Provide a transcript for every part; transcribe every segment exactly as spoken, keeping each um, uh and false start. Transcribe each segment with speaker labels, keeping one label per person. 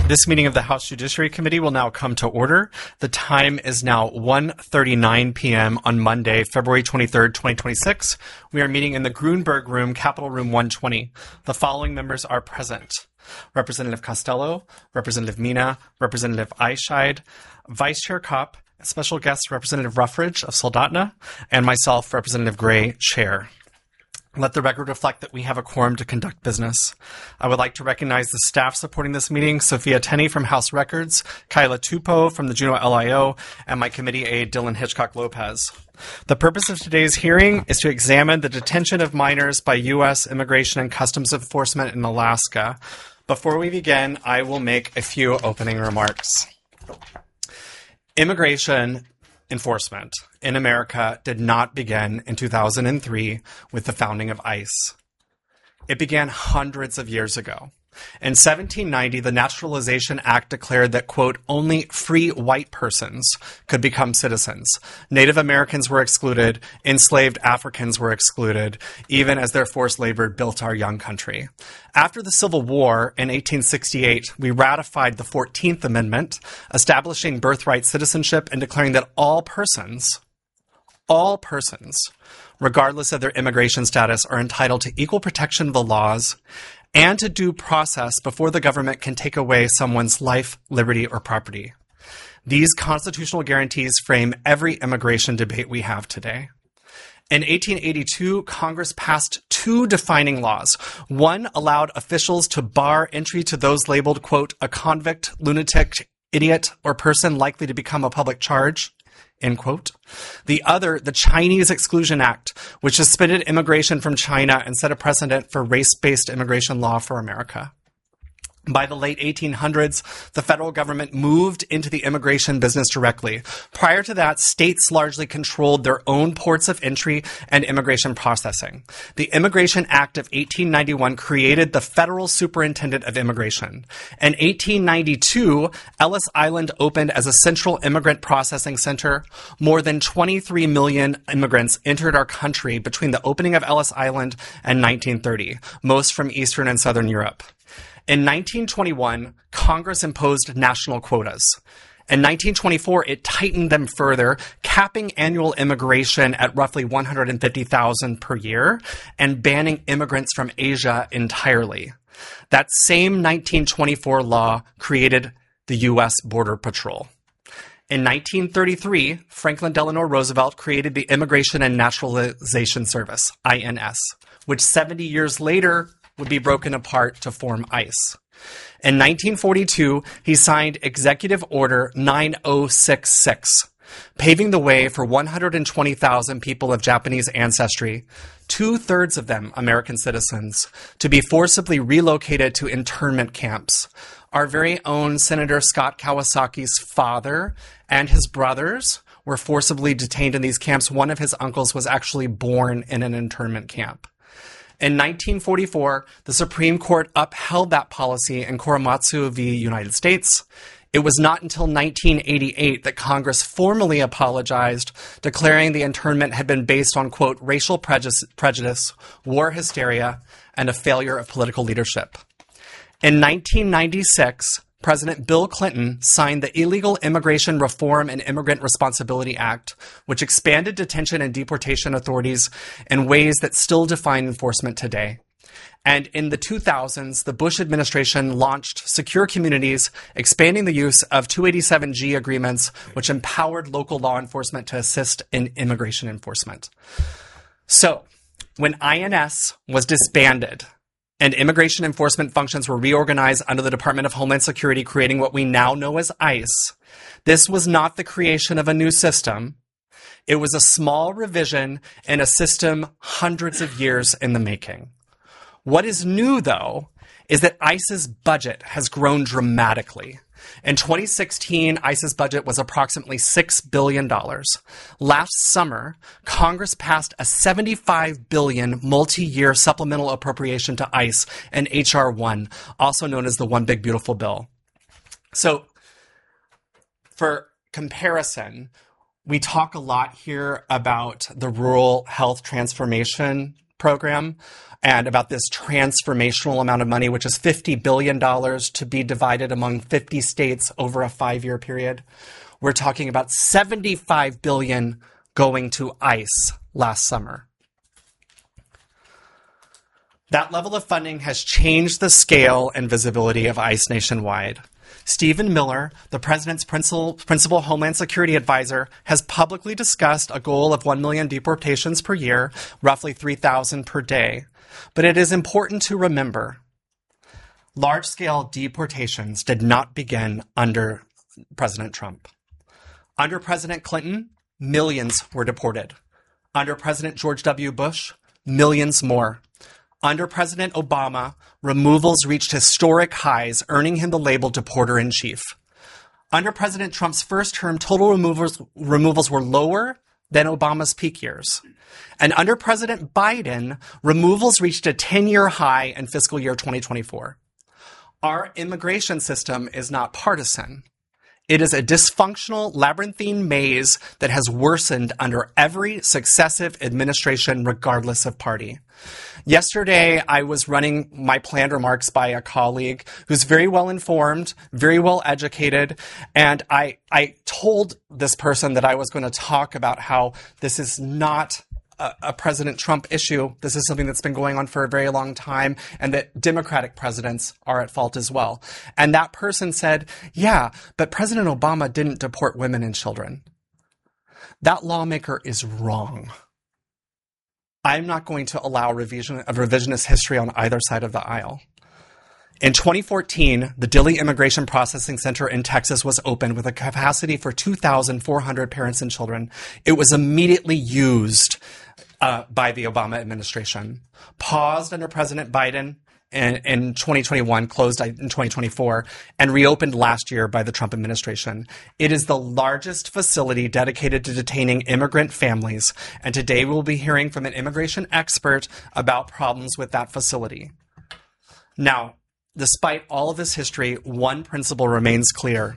Speaker 1: This meeting of the House Judiciary Committee will now come to order. The time is now one thirty-nine p.m. on Monday, February twenty-third, twenty twenty-six. We are meeting in the Grunberg Room, Capitol Room one twenty. The following members are present: Representative Costello, Representative Mina, Representative Eichscheid, Vice Chair Kopp, special guest Representative Ruffridge of Soldotna, and myself, Representative Gray, Chair. Let the record reflect that we have a quorum to conduct business. I would like to recognize the staff supporting this meeting: Sophia Tenney from House Records, Kyla Tupo from the Juneau L I O, and my committee aide, Dylan Hitchcock-Lopez. The purpose of today's hearing is to examine the detention of minors by U S Immigration and Customs Enforcement in Alaska. Before we begin, I will make a few opening remarks. Immigration enforcement in America did not begin in two thousand three with the founding of ICE. It began hundreds of years ago. In seventeen ninety, the Naturalization Act declared that, quote, only free white persons could become citizens. Native Americans were excluded, enslaved Africans were excluded, even as their forced labor built our young country. After the Civil War in eighteen sixty-eight, we ratified the fourteenth Amendment, establishing birthright citizenship and declaring that all persons, all persons, regardless of their immigration status, are entitled to equal protection of the laws and to due process before the government can take away someone's life, liberty, or property. These constitutional guarantees frame every immigration debate we have today. In eighteen eighty-two, Congress passed two defining laws. One allowed officials to bar entry to those labeled, quote, a convict, lunatic, idiot, or person likely to become a public charge, end quote. The other, the Chinese Exclusion Act, which suspended immigration from China and set a precedent for race-based immigration law for America. By the late eighteen hundreds, the federal government moved into the immigration business directly. Prior to that, states largely controlled their own ports of entry and immigration processing. The Immigration Act of eighteen ninety-one created the Federal Superintendent of Immigration. In eighteen ninety-two, Ellis Island opened as a central immigrant processing center. More than twenty-three million immigrants entered our country between the opening of Ellis Island and nineteen thirty, most from Eastern and Southern Europe. In nineteen twenty-one, Congress imposed national quotas. In nineteen twenty-four, it tightened them further, capping annual immigration at roughly one hundred fifty thousand per year and banning immigrants from Asia entirely. That same nineteen twenty-four law created the U S Border Patrol. In nineteen thirty-three, Franklin Delano Roosevelt created the Immigration and Naturalization Service, I N S, which seventy years later would be broken apart to form ICE. In nineteen forty-two, he signed Executive Order nine oh six six, paving the way for one hundred twenty thousand people of Japanese ancestry, two-thirds of them American citizens, to be forcibly relocated to internment camps. Our very own Senator Scott Kawasaki's father and his brothers were forcibly detained in these camps. One of his uncles was actually born in an internment camp. In nineteen forty-four, the Supreme Court upheld that policy in Korematsu v. United States. It was not until nineteen eighty-eight that Congress formally apologized, declaring the internment had been based on, quote, racial prejudice, prejudice, war hysteria, and a failure of political leadership. In nineteen ninety-six, President Bill Clinton signed the Illegal Immigration Reform and Immigrant Responsibility Act, which expanded detention and deportation authorities in ways that still define enforcement today. And in the two thousands, the Bush administration launched Secure Communities, expanding the use of two eighty-seven G agreements, which empowered local law enforcement to assist in immigration enforcement. So, when I N S was disbanded, and immigration enforcement functions were reorganized under the Department of Homeland Security, creating what we now know as ICE, this was not the creation of a new system. It was a small revision in a system hundreds of years in the making. What is new, though, is that ICE's budget has grown dramatically. In twenty sixteen, ICE's budget was approximately six billion dollars. Last summer, Congress passed a seventy-five billion dollars multi-year supplemental appropriation to ICE in H R one, also known as the One Big Beautiful Bill. So, for comparison, we talk a lot here about the Rural Health Transformation program and about this transformational amount of money, which is fifty billion dollars to be divided among fifty states over a five-year period. We're talking about seventy-five billion dollars going to ICE last summer. That level of funding has changed the scale and visibility of ICE nationwide. Stephen Miller, the president's principal, principal Homeland Security advisor, has publicly discussed a goal of one million deportations per year, roughly three thousand per day. But it is important to remember, large-scale deportations did not begin under President Trump. Under President Clinton, millions were deported. Under President George W. Bush, millions more. Under President Obama, removals reached historic highs, earning him the label deporter-in-chief. Under President Trump's first term, total removals, removals were lower than Obama's peak years. And under President Biden, removals reached a ten-year high in fiscal year twenty twenty-four. Our immigration system is not partisan. It is a dysfunctional, labyrinthine maze that has worsened under every successive administration, regardless of party. Yesterday, I was running my planned remarks by a colleague who's very well informed, very well educated, and I, I told this person that I was going to talk about how this is not a, a President Trump issue. This is something that's been going on for a very long time, and that Democratic presidents are at fault as well. And that person said, yeah, but President Obama didn't deport women and children. That lawmaker is wrong. I'm not going to allow revision, a revisionist history on either side of the aisle. In twenty fourteen, the Dilley Immigration Processing Center in Texas was opened with a capacity for two thousand four hundred parents and children. It was immediately used uh, by the Obama administration, paused under President Biden in, in twenty twenty-one, closed in twenty twenty-four, and reopened last year by the Trump administration. It is the largest facility dedicated to detaining immigrant families, and today we'll be hearing from an immigration expert about problems with that facility. Now, despite all of this history, one principle remains clear.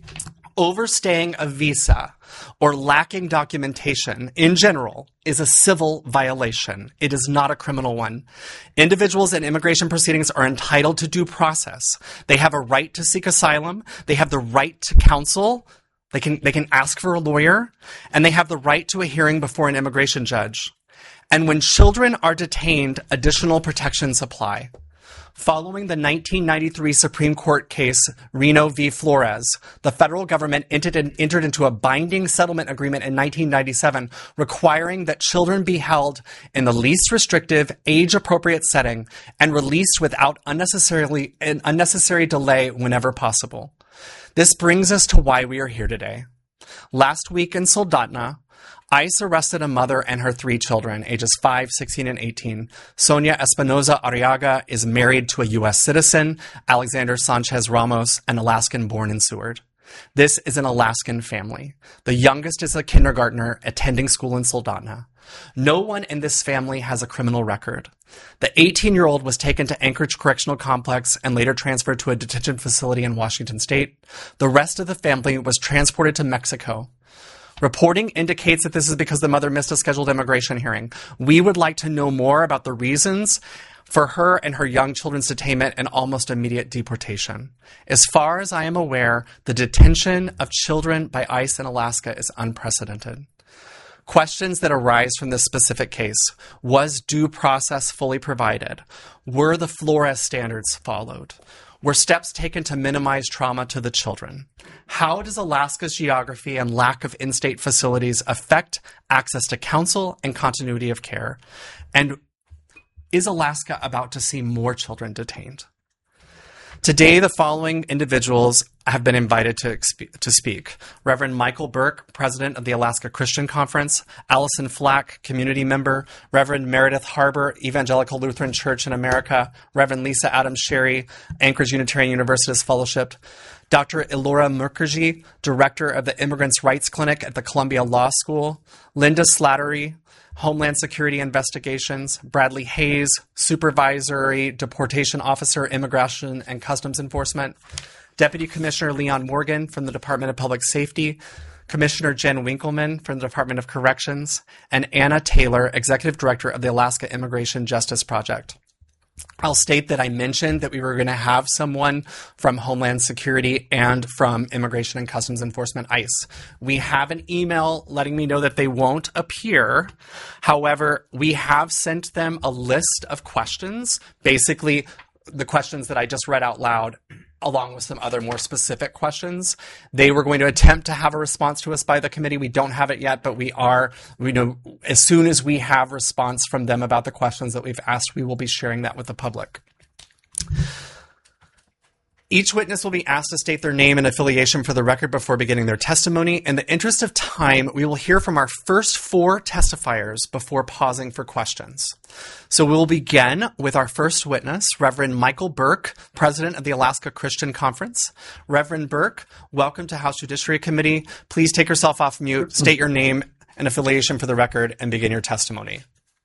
Speaker 1: Overstaying a visa or lacking documentation in general is a civil violation. It is not a criminal one. Individuals in immigration proceedings are entitled to due process. They have a right to seek asylum. They have the right to counsel. They can, they can ask for a lawyer, and they have the right to a hearing before an immigration judge. And when children are detained, additional protections apply. Following the nineteen ninety-three Supreme Court case Reno v. Flores, the federal government entered, in, entered into a binding settlement agreement in nineteen ninety-seven requiring that children be held in the least restrictive, age-appropriate setting and released without unnecessarily, an unnecessary delay whenever possible. This brings us to why we are here today. Last week in Soldotna, ICE arrested a mother and her three children, ages five, sixteen, and eighteen. Sonia Espinoza Arriaga is married to a U S citizen, Alexander Sanchez Ramos, an Alaskan-born in Seward. This is an Alaskan family. The youngest is a kindergartner attending school in Soldotna. No one in this family has a criminal record. The eighteen-year-old was taken to Anchorage Correctional Complex and later transferred to a detention facility in Washington State. The rest of the family was transported to Mexico. Reporting indicates that this is because the mother missed a scheduled immigration hearing. We would like to know more about the reasons for her and her young children's detainment and almost immediate deportation. As far as I am aware, the detention of children by ICE in Alaska is unprecedented. Questions that arise from this specific case: was due process fully provided? Were the Flores standards followed? Were steps taken to minimize trauma to the children? How does Alaska's geography and lack of in-state facilities affect access to counsel and continuity of care? And is Alaska about to see more children detained? Today, the following individuals have been invited to, to speak. Reverend Michael Burke, President of the Alaska Christian Conference, Allison Flack, community member, Reverend Meredith Harbor, Evangelical Lutheran Church in America, Reverend Lisa Adams Sherry, Anchorage Unitarian Universalist Fellowship, Doctor Elora Mukherjee, Director of the Immigrants' Rights Clinic at the Columbia Law School, Linda Slattery, Homeland Security Investigations, Bradley Hayes, Supervisory Deportation Officer, Immigration and Customs Enforcement, Deputy Commissioner Leon Morgan from the Department of Public Safety, Commissioner Jen Winkleman from the Department of Corrections, and Anna Taylor, Executive Director of the Alaska Immigration Justice Project. I'll state that I mentioned that we were going to have someone from Homeland Security and from Immigration and Customs Enforcement, ICE. We have an email letting me know that they won't appear. However, we have sent them a list of questions, basically the questions that I just read out loud, along with some other more specific questions. They were going to attempt to have a response to us by the committee. We don't have it yet, but we are, we know as soon as we have response from them about the questions that we've asked, we will be sharing that with the public. Each witness will be asked to state their name and affiliation for the record before beginning their testimony. In the interest of time, we will hear from our first four testifiers before pausing for questions. So we'll begin with our first witness, Reverend Michael Burke, President of the Alaska Christian Conference. Reverend Burke, welcome to House Judiciary Committee. Please take yourself off mute, state your name and affiliation for the record, and begin your testimony.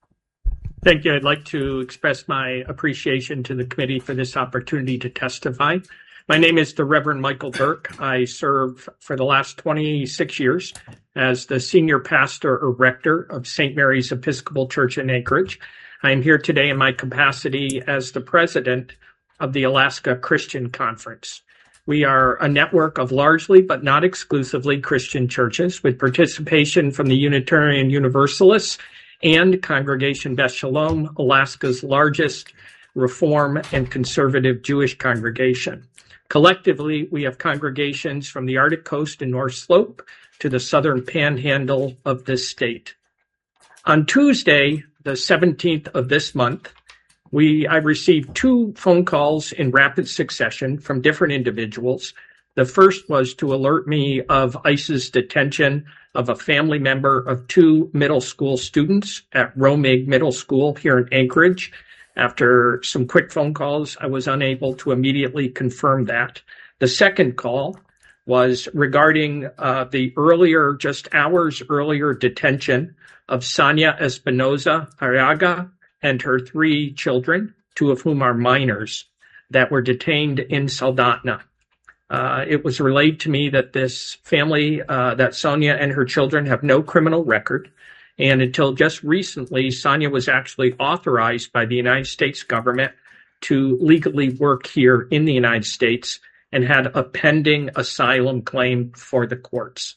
Speaker 2: Thank you. I'd like to express my appreciation to the committee for this opportunity to testify. My name is the Reverend Michael Burke. I serve for the last twenty-six years as the senior pastor or rector of Saint Mary's Episcopal Church in Anchorage. I am here today in my capacity as the president of the Alaska Christian Conference. We are a network of largely, but not exclusively, Christian churches with participation from the Unitarian Universalists and Congregation Beth Shalom, Alaska's largest Reform and conservative Jewish congregation. Collectively, we have congregations from the Arctic Coast and North Slope to the southern panhandle of this state. On Tuesday, the seventeenth of this month, we I received two phone calls in rapid succession from different individuals. The first was to alert me of ICE's detention of a family member of two middle school students at Romig Middle School here in Anchorage. After some quick phone calls, I was unable to immediately confirm that. The second call was regarding uh, the earlier, just hours earlier detention of Sonia Espinoza Arriaga and her three children, two of whom are minors, that were detained in Soldotna. Uh, it was relayed to me that this family, uh, that Sonia and her children have no criminal record. And until just recently, Sonia was actually authorized by the United States government to legally work here in the United States and had a pending asylum claim for the courts.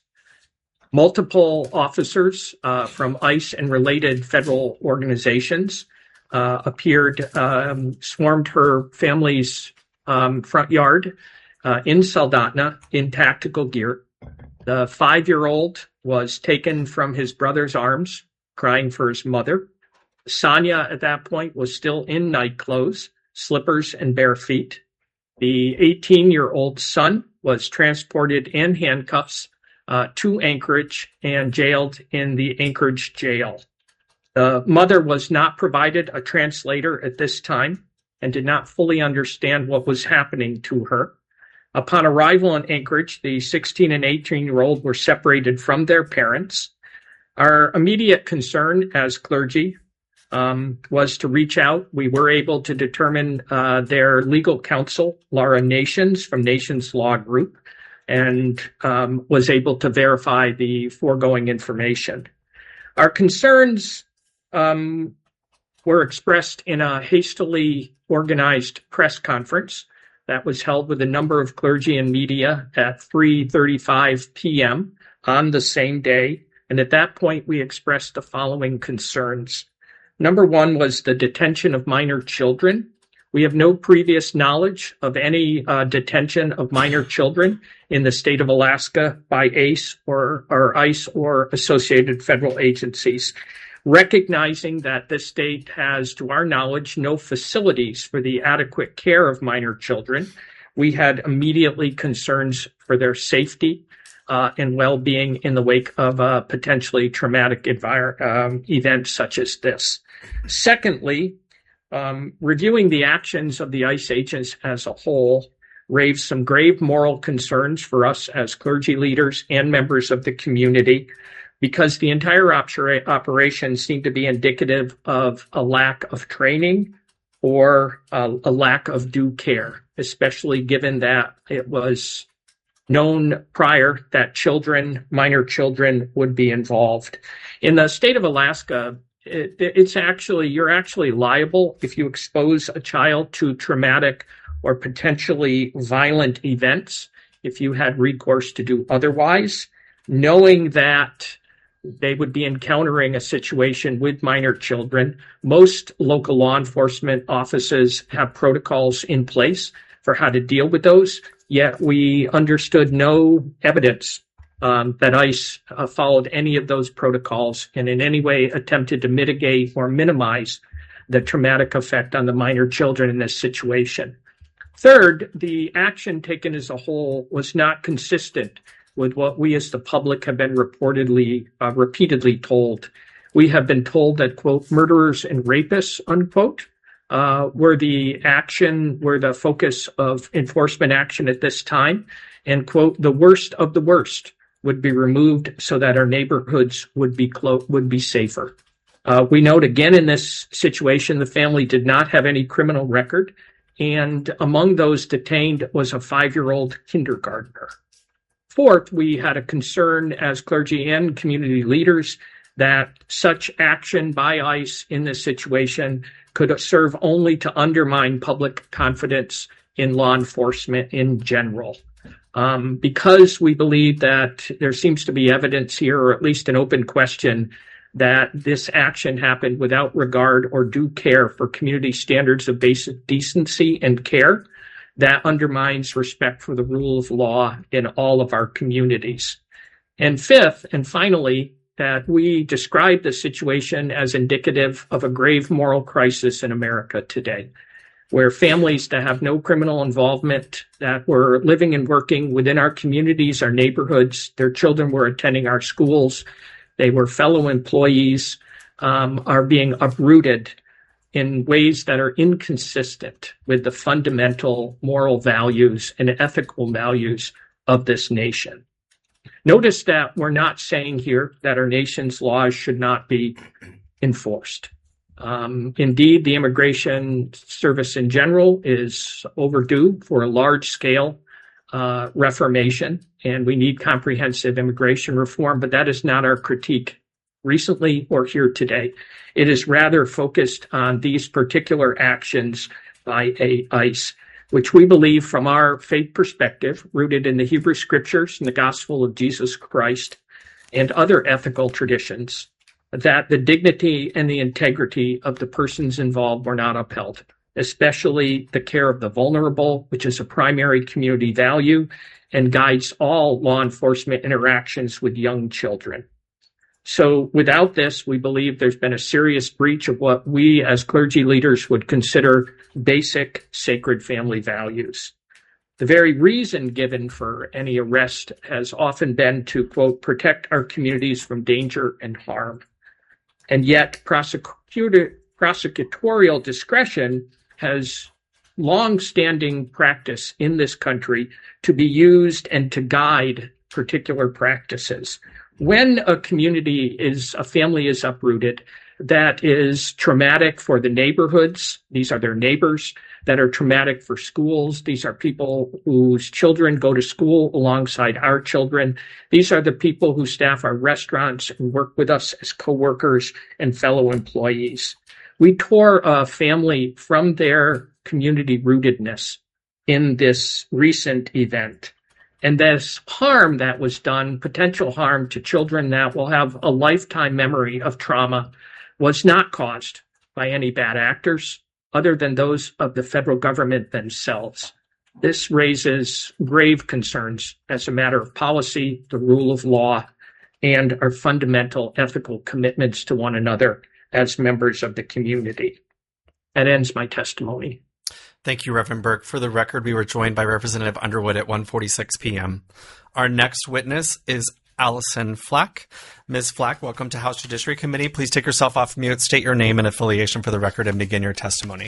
Speaker 2: Multiple officers uh, from ICE and related federal organizations uh, appeared, um, swarmed her family's um, front yard Uh, in Soldotna in tactical gear. The five-year-old was taken from his brother's arms, crying for his mother. Sonia, at that point, was still in night clothes, slippers, and bare feet. The eighteen-year-old son was transported in handcuffs uh, to Anchorage and jailed in the Anchorage jail. The mother was not provided a translator at this time and did not fully understand what was happening to her. Upon arrival in Anchorage, the sixteen and eighteen-year-old were separated from their parents. Our immediate concern as clergy um, was to reach out. We were able to determine uh, their legal counsel, Laura Nations from Nations Law Group, and um, was able to verify the foregoing information. Our concerns um, were expressed in a hastily organized press conference that was held with a number of clergy and media at three thirty-five p.m. on the same day. And at that point, we expressed the following concerns. Number one was the detention of minor children. We have no previous knowledge of any uh, detention of minor children in the state of Alaska by ACE or, or ICE or associated federal agencies. Recognizing that this state has, to our knowledge, no facilities for the adequate care of minor children, we had immediately concerns for their safety uh, and well-being in the wake of a potentially traumatic envir- um, event such as this. Secondly, um, reviewing the actions of the ICE agents as a whole raised some grave moral concerns for us as clergy leaders and members of the community, because the entire opera- operation seemed to be indicative of a lack of training or uh, a lack of due care, especially given that it was known prior that children, minor children, would be involved. In the state of Alaska, it, it's actually, you're actually liable if you expose a child to traumatic or potentially violent events, if you had recourse to do otherwise, knowing that they would be encountering a situation with minor children. Most local law enforcement offices have protocols in place for how to deal with those, yet we understood no evidence um, that ICE uh, followed any of those protocols and in any way attempted to mitigate or minimize the traumatic effect on the minor children in this situation. Third, the action taken as a whole was not consistent with what we as the public have been reportedly, uh, repeatedly told. We have been told that, quote, murderers and rapists, unquote, uh, were the action, were the focus of enforcement action at this time. And, quote, the worst of the worst would be removed so that our neighborhoods would be clo- would be safer. Uh, we note again in this situation, the family did not have any criminal record. And among those detained was a five-year-old kindergartner. Fourth, we had a concern as clergy and community leaders that such action by ICE in this situation could serve only to undermine public confidence in law enforcement in general. Um, because we believe that there seems to be evidence here, or at least an open question, that this action happened without regard or due care for community standards of basic decency and care, that undermines respect for the rule of law in all of our communities. And fifth, and finally, that we describe the situation as indicative of a grave moral crisis in America today, where families that have no criminal involvement, that were living and working within our communities, our neighborhoods, their children were attending our schools, they were fellow employees, um, are being uprooted in ways that are inconsistent with the fundamental moral values and ethical values of this nation. Notice that we're not saying here that our nation's laws should not be enforced. Um, indeed, the Immigration Service in general is overdue for a large-scale uh, reformation, and we need comprehensive immigration reform, but that is not our critique recently or here today. It is rather focused on these particular actions by ICE, which we believe from our faith perspective, rooted in the Hebrew Scriptures and the gospel of Jesus Christ and other ethical traditions, that the dignity and the integrity of the persons involved were not upheld, especially the care of the vulnerable, which is a primary community value and guides all law enforcement interactions with young children. So without this, we believe there's been a serious breach of what we as clergy leaders would consider basic sacred family values. The very reason given for any arrest has often been to, quote, protect our communities from danger and harm. And yet prosecutor, prosecutorial discretion has long-standing practice in this country to be used and to guide particular practices. When a community is, a family is uprooted, that is traumatic for the neighborhoods. These are their neighbors. That are traumatic for schools. These are people whose children go to school alongside our children. These are the people who staff our restaurants and work with us as coworkers and fellow employees. We tore a family from their community rootedness in this recent event. And this harm that was done, potential harm to children that will have a lifetime memory of trauma, was not caused by any bad actors other than those of the federal government themselves. This raises grave concerns as a matter of policy, the rule of law, and our fundamental ethical commitments to one another as members of the community. That ends my testimony.
Speaker 1: Thank you, Reverend Burke. For the record, we were joined by Representative Underwood at one forty-six p.m. Our next witness is Allison Flack. Miz Flack, welcome to House Judiciary Committee. Please take yourself off mute, state your name and affiliation for the record, and begin your testimony.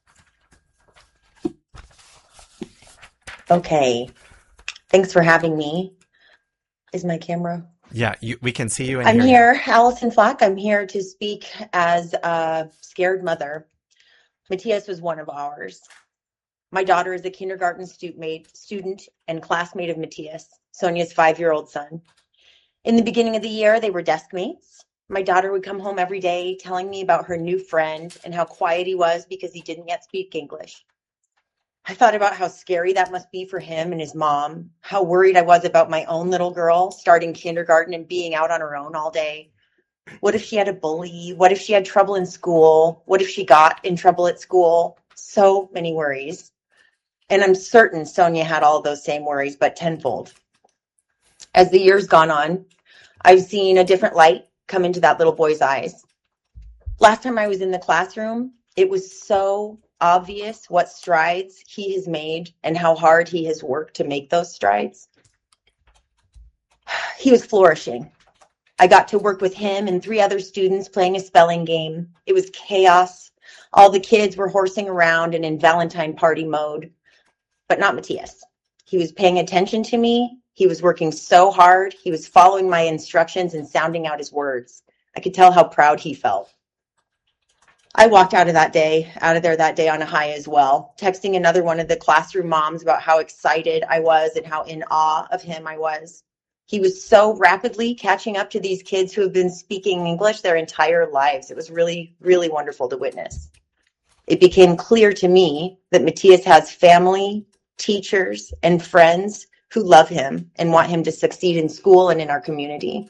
Speaker 3: Okay. Thanks for having me. Is my camera?
Speaker 1: Yeah, you, we can see you. And
Speaker 3: I'm
Speaker 1: hear
Speaker 3: here, you. Allison Flack. I'm here to speak as a scared mother. Matthias was one of ours. My daughter is a kindergarten student and classmate of Matthias, Sonia's five-year-old son. In the beginning of the year, they were desk mates. My daughter would come home every day telling me about her new friend and how quiet he was because he didn't yet speak English. I thought about how scary that must be for him and his mom, how worried I was about my own little girl starting kindergarten and being out on her own all day. What if she had a bully? What if she had trouble in school? What if she got in trouble at school? So many worries. And I'm certain Sonia had all those same worries, but tenfold. As the years gone on, I've seen a different light come into that little boy's eyes. Last time I was in the classroom, it was so obvious what strides he has made and how hard he has worked to make those strides. He was flourishing. I got to work with him and three other students playing a spelling game. It was chaos. All the kids were horsing around and in Valentine party mode, but not Matthias. He was paying attention to me. He was working so hard. He was following my instructions and sounding out his words. I could tell how proud he felt. I walked out of that day, out of there that day on a high as well, texting another one of the classroom moms about how excited I was and how in awe of him I was. He was so rapidly catching up to these kids who have been speaking English their entire lives. It was really, really wonderful to witness. It became clear to me that Matthias has family, teachers, and friends who love him and want him to succeed in school and in our community.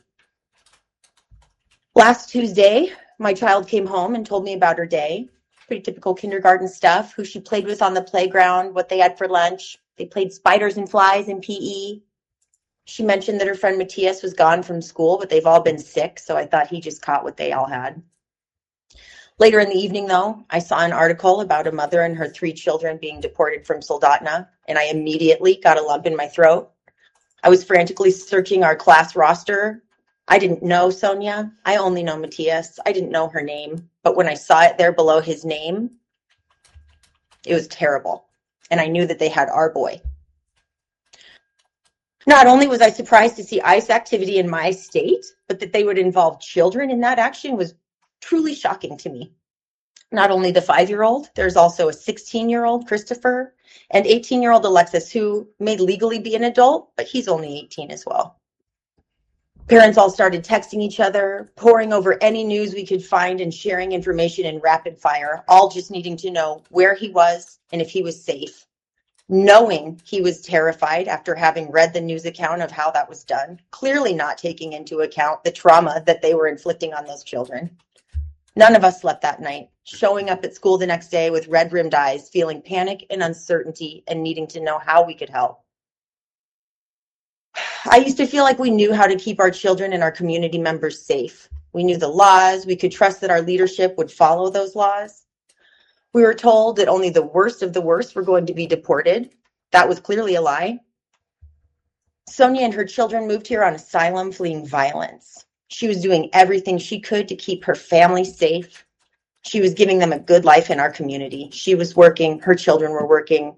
Speaker 3: Last Tuesday, my child came home and told me about her day. Pretty typical kindergarten stuff, who she played with on the playground, what they had for lunch. They played spiders and flies in P E. She mentioned that her friend Matthias was gone from school, but they've all been sick, so I thought he just caught what they all had. Later in the evening, though, I saw an article about a mother and her three children being deported from Soldotna, and I immediately got a lump in my throat. I was frantically searching our class roster. I didn't know Sonia. I only know Matthias. I didn't know her name, but when I saw it there below his name, it was terrible, and I knew that they had our boy. Not only was I surprised to see ICE activity in my state, but that they would involve children in that action was truly shocking to me. Not only the five-year-old, there's also a sixteen-year-old, Christopher, and eighteen-year-old Alexis, who may legally be an adult, but he's only eighteen as well. Parents all started texting each other, poring over any news we could find and sharing information in rapid fire, all just needing to know where he was and if he was safe. Knowing he was terrified after having read the news account of how that was done, clearly not taking into account the trauma that they were inflicting on those children. None of us slept that night, showing up at school the next day with red-rimmed eyes, feeling panic and uncertainty and needing to know how we could help. I used to feel like we knew how to keep our children and our community members safe. We knew the laws. We could trust that our leadership would follow those laws. We were told that only the worst of the worst were going to be deported. That was clearly a lie. Sonia and her children moved here on asylum, fleeing violence. She was doing everything she could to keep her family safe. She was giving them a good life in our community. She was working. Her children were working.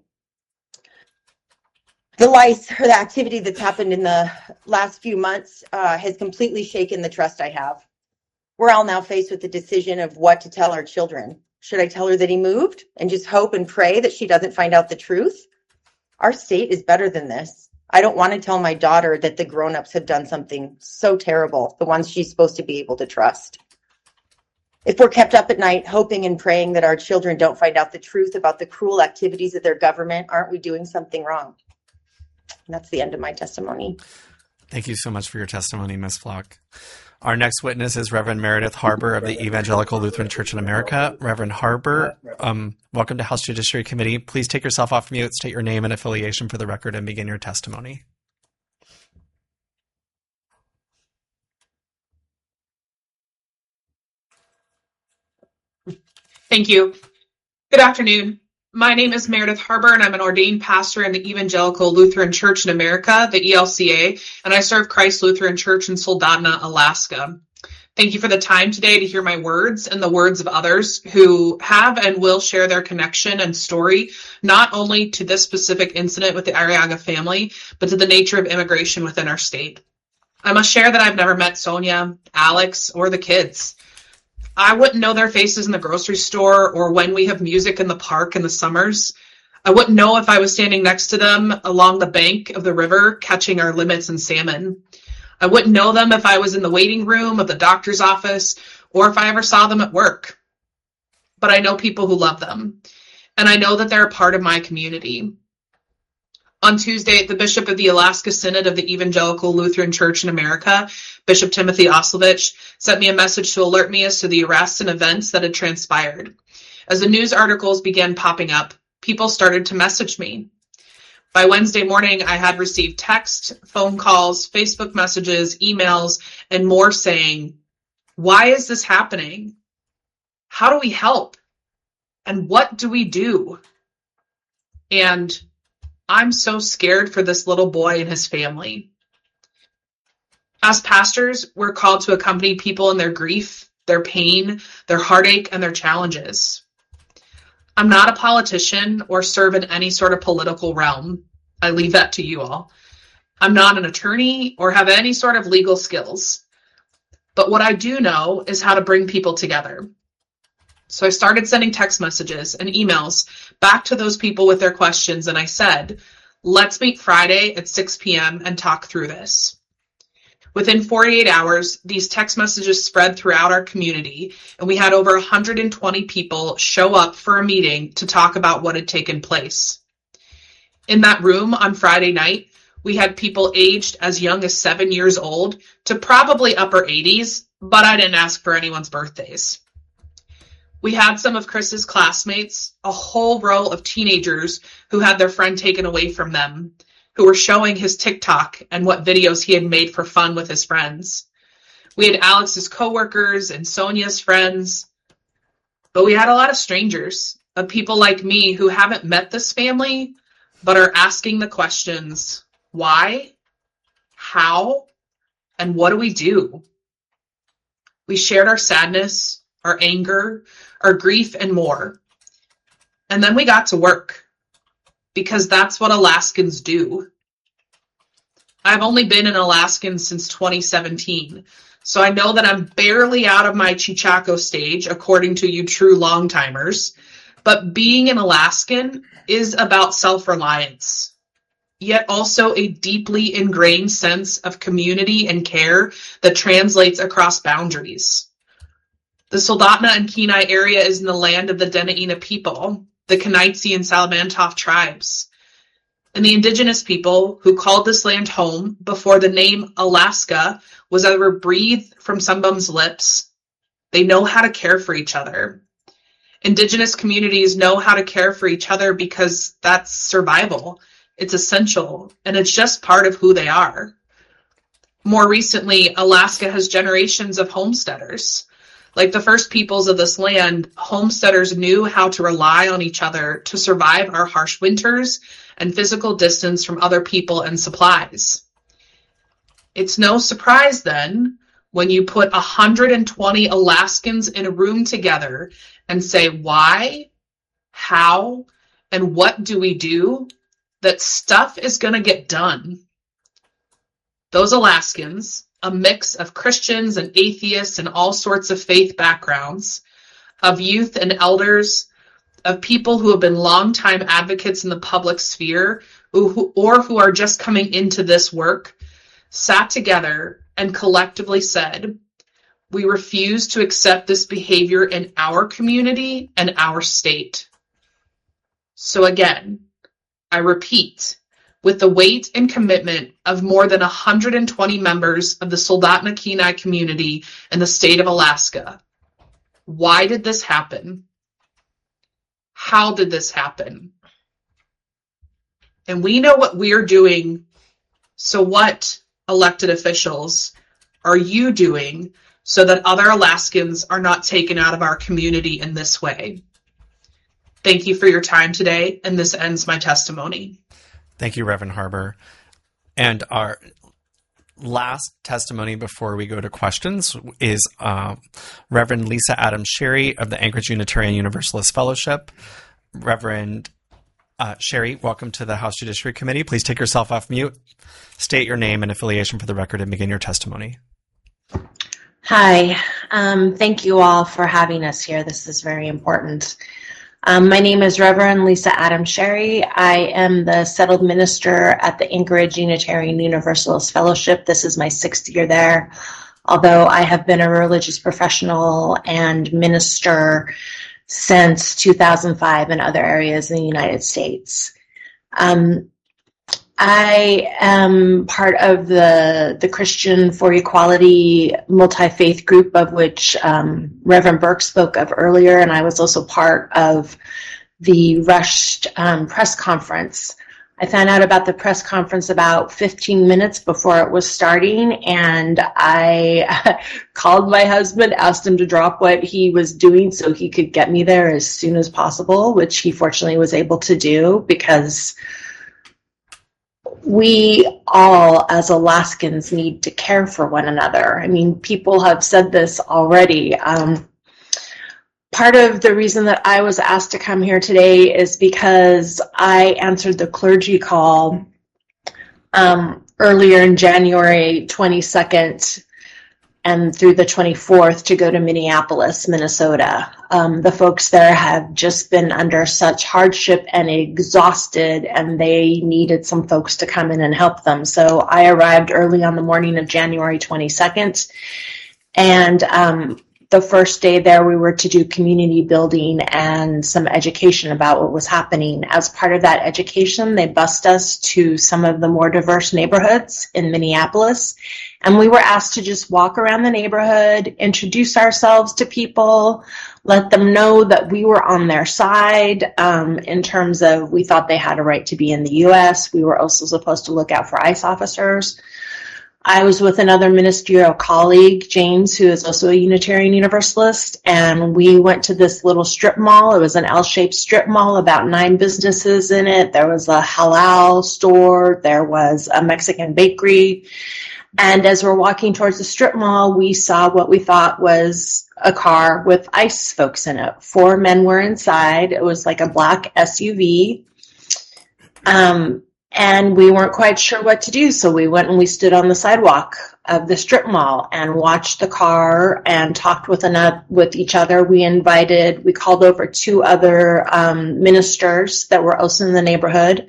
Speaker 3: The lice, or the activity that's happened in the last few months uh, has completely shaken the trust I have. We're all now faced with the decision of what to tell our children. Should I tell her that he moved and just hope and pray that she doesn't find out the truth? Our state is better than this. I don't want to tell my daughter that the grown-ups have done something so terrible, the ones she's supposed to be able to trust. If we're kept up at night hoping and praying that our children don't find out the truth about the cruel activities of their government, aren't we doing something wrong? And that's the end of my testimony.
Speaker 1: Thank you so much for your testimony, Miz Flock. Our next witness is Reverend Meredith Harbor of the Evangelical Lutheran Church in America. Reverend Harbor, um, welcome to House Judiciary Committee. Please take yourself off mute, state your name and affiliation for the record, and begin your testimony.
Speaker 4: Thank you. Good afternoon. My name is Meredith Harbor, and I'm an ordained pastor in the Evangelical Lutheran Church in America, the E L C A, and I serve Christ Lutheran Church in Soldotna, Alaska. Thank you for the time today to hear my words and the words of others who have and will share their connection and story, not only to this specific incident with the Arriaga family, but to the nature of immigration within our state. I must share that I've never met Sonia, Alex, or the kids. I wouldn't know their faces in the grocery store or when we have music in the park in the summers. I wouldn't know if I was standing next to them along the bank of the river catching our limits and salmon. I wouldn't know them if I was in the waiting room of the doctor's office or if I ever saw them at work. But I know people who love them, and I know that they're a part of my community. On Tuesday, the Bishop of the Alaska Synod of the Evangelical Lutheran Church in America, Bishop Timothy Oslovich, sent me a message to alert me as to the arrests and events that had transpired. As the news articles began popping up, people started to message me. By Wednesday morning, I had received text, phone calls, Facebook messages, emails, and more saying, "Why is this happening? How do we help? And what do we do?" And I'm so scared for this little boy and his family. As pastors, we're called to accompany people in their grief, their pain, their heartache, and their challenges. I'm not a politician or serve in any sort of political realm. I leave that to you all. I'm not an attorney or have any sort of legal skills. But what I do know is how to bring people together. So I started sending text messages and emails back to those people with their questions, and I said, let's meet Friday at six p.m. and talk through this. Within forty-eight hours, these text messages spread throughout our community, and we had over one hundred twenty people show up for a meeting to talk about what had taken place. In that room on Friday night, we had people aged as young as seven years old to probably upper eighties, but I didn't ask for anyone's birthdays. We had some of Chris's classmates, a whole row of teenagers who had their friend taken away from them, who were showing his TikTok and what videos he had made for fun with his friends. We had Alex's coworkers and Sonia's friends, but we had a lot of strangers, of people like me who haven't met this family, but are asking the questions, why, how, and what do we do? We shared our sadness, our anger, our grief, and more. And then we got to work, because that's what Alaskans do. I've only been an Alaskan since twenty seventeen, so I know that I'm barely out of my Chichaco stage, according to you true long-timers, but being an Alaskan is about self-reliance, yet also a deeply ingrained sense of community and care that translates across boundaries. The Soldotna and Kenai area is in the land of the Dena'ina people, the Kenaitze and Salamantoff tribes, and the indigenous people who called this land home before the name Alaska was ever breathed from somebody's lips. They know how to care for each other. Indigenous communities know how to care for each other because that's survival. It's essential, and it's just part of who they are. More recently, Alaska has generations of homesteaders. Like the first peoples of this land, homesteaders knew how to rely on each other to survive our harsh winters and physical distance from other people and supplies. It's no surprise then when you put one hundred twenty Alaskans in a room together and say, why, how, and what do we do, that stuff is going to get done. Those Alaskans, a mix of Christians and atheists and all sorts of faith backgrounds, of youth and elders, of people who have been longtime advocates in the public sphere who, or who are just coming into this work, sat together and collectively said, we refuse to accept this behavior in our community and our state. So again, I repeat, with the weight and commitment of more than one hundred twenty members of the Soldotna Kenai community in the state of Alaska. Why did this happen? How did this happen? And we know what we're doing, so what, elected officials, are you doing so that other Alaskans are not taken out of our community in this way? Thank you for your time today, and this ends my testimony.
Speaker 1: Thank you, Reverend Harber. And our last testimony before we go to questions is uh, Reverend Lisa Adams Sherry of the Anchorage Unitarian Universalist Fellowship. Reverend uh, Sherry, welcome to the House Judiciary Committee. Please take yourself off mute, state your name and affiliation for the record, and begin your testimony.
Speaker 5: Hi. Um, thank you all for having us here. This is very important. Um, my name is Reverend Lisa Adams Sherry. I am the settled minister at the Anchorage Unitarian Universalist Fellowship. This is my sixth year there, although I have been a religious professional and minister since two thousand five in other areas in the United States. Um, I am part of the the Christian for Equality multi-faith group, of which um, Reverend Burke spoke of earlier, and I was also part of the rushed um, press conference. I found out about the press conference about fifteen minutes before it was starting, and I called my husband, asked him to drop what he was doing so he could get me there as soon as possible, which he fortunately was able to do, because we all, as Alaskans, need to care for one another. I mean, people have said this already. Um, part of the reason that I was asked to come here today is because I answered the clergy call um, earlier in January twenty-second and through the twenty-fourth to go to Minneapolis, Minnesota. Um, the folks there have just been under such hardship and exhausted, and they needed some folks to come in and help them. So I arrived early on the morning of January twenty-second, and um, the first day there we were to do community building and some education about what was happening. As part of that education, they bused us to some of the more diverse neighborhoods in Minneapolis, and we were asked to just walk around the neighborhood, introduce ourselves to people, let them know that we were on their side um, in terms of we thought they had a right to be in the U S. We were also supposed to look out for ICE officers. I was with another ministerial colleague, James, who is also a Unitarian Universalist, and we went to this little strip mall. It was an L-shaped strip mall, about nine businesses in it. There was a halal store. There was a Mexican bakery. And as we're walking towards the strip mall, we saw what we thought was a car with ICE folks in it. Four men were inside. It was like a black S U V. Um, and we weren't quite sure what to do. So we went and we stood on the sidewalk of the strip mall and watched the car and talked with another, with each other. We invited, we called over two other um, ministers that were also in the neighborhood.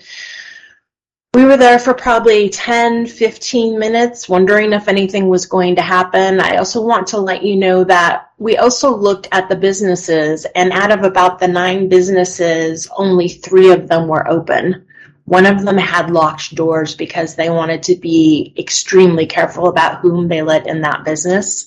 Speaker 5: We were there for probably ten, fifteen minutes, wondering if anything was going to happen. I also want to let you know that we also looked at the businesses, and out of about the nine businesses, only three of them were open. One of them had locked doors because they wanted to be extremely careful about whom they let in that business.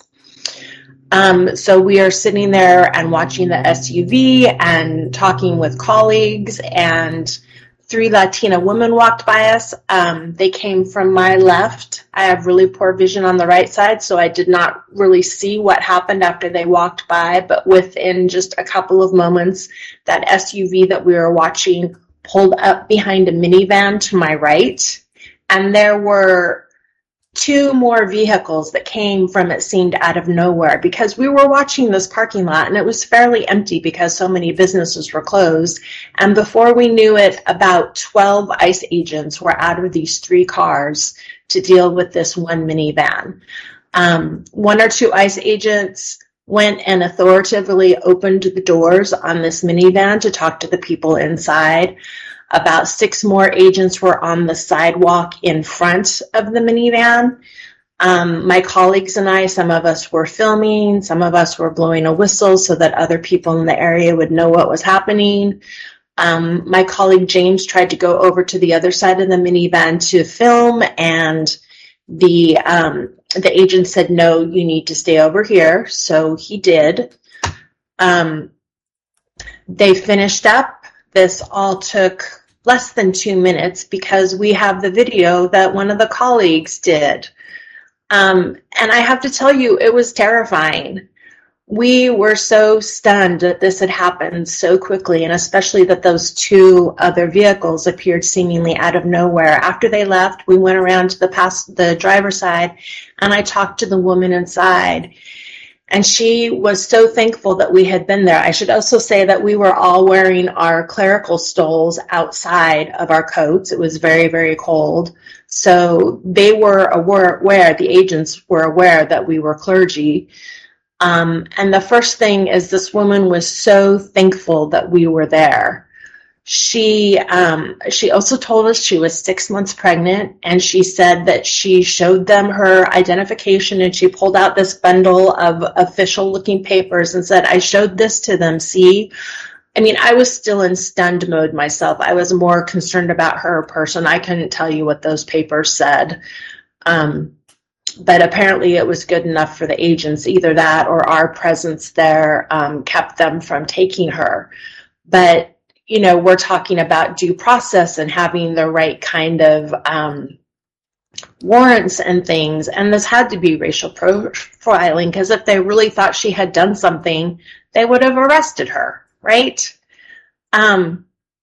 Speaker 5: Um, so we are sitting there and watching the S U V and talking with colleagues, and three Latina women walked by us. Um, they came from my left. I have really poor vision on the right side, so I did not really see what happened after they walked by, but within just a couple of moments, that S U V that we were watching pulled up behind a minivan to my right, and there were two more vehicles that came from, it seemed, out of nowhere, because we were watching this parking lot and it was fairly empty because so many businesses were closed. And before we knew it, about twelve ICE agents were out of these three cars to deal with this one minivan. Um, one or two ICE agents went and authoritatively opened the doors on this minivan to talk to the people inside. About six more agents were on the sidewalk in front of the minivan. Um, my colleagues and I, some of us were filming, some of us were blowing a whistle so that other people in the area would know what was happening. Um, my colleague James tried to go over to the other side of the minivan to film, and the um, the agent said, no, you need to stay over here. So he did. Um, they finished up. This all took less than two minutes because we have the video that one of the colleagues did. Um, and I have to tell you, it was terrifying. We were so stunned that this had happened so quickly, and especially that those two other vehicles appeared seemingly out of nowhere. After they left, we went around to the pass- the driver's side, and I talked to the woman inside. And she was so thankful that we had been there. I should also say that we were all wearing our clerical stoles outside of our coats. It was very, very cold. So they were aware, the agents were aware that we were clergy. Um, and the first thing is this woman was so thankful that we were there. She um, she also told us she was six months pregnant, and she said that she showed them her identification, and she pulled out this bundle of official-looking papers and said, I showed this to them, see? I mean, I was still in stunned mode myself. I was more concerned about her person. I couldn't tell you what those papers said. Um, but apparently it was good enough for the agents. Either that or our presence there um, kept them from taking her. But you know, we're talking about due process and having the right kind of um, warrants and things. And this had to be racial profiling, because if they really thought she had done something, they would have arrested her, right? Um,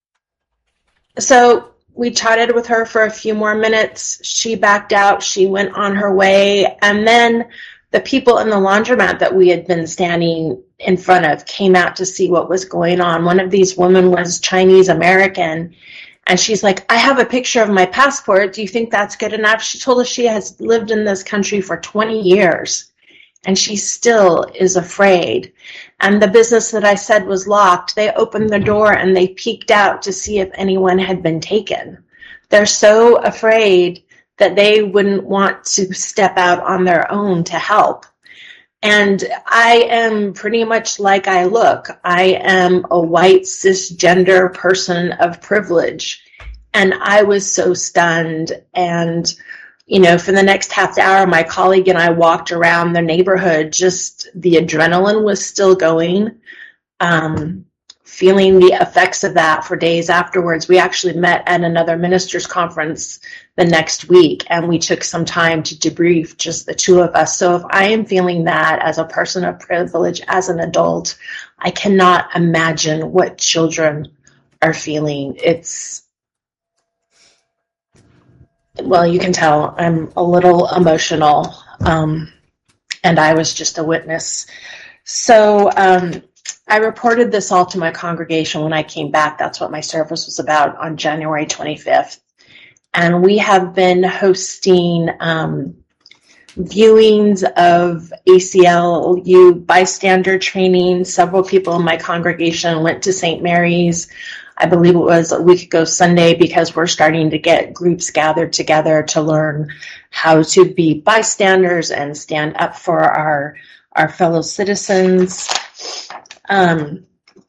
Speaker 5: so we chatted with her for a few more minutes. She backed out. She went on her way. And then the people in the laundromat that we had been standing in front of came out to see what was going on. One of these women was Chinese American, and she's like, I have a picture of my passport. Do you think that's good enough? She told us she has lived in this country for twenty years, and she still is afraid. And the business that I said was locked, they opened the door and they peeked out to see if anyone had been taken. They're so afraid that they wouldn't want to step out on their own to help. And I am pretty much like I look. I am a white cisgender person of privilege. And I was so stunned. And, you know, for the next half hour, my colleague and I walked around the neighborhood. Just the adrenaline was still going. Um, feeling the effects of that for days afterwards. We actually met at another ministers' conference the next week, and we took some time to debrief, just the two of us. So if I am feeling that as a person of privilege, as an adult, I cannot imagine what children are feeling. It's, well, you can tell I'm a little emotional, um, and I was just a witness. So, um, I reported this all to my congregation when I came back. That's what my service was about on January twenty-fifth. And we have been hosting um, viewings of A C L U bystander training. Several people in my congregation went to Saint Mary's. I believe it was a week ago Sunday, because we're starting to get groups gathered together to learn how to be bystanders and stand up for our, our fellow citizens. Um,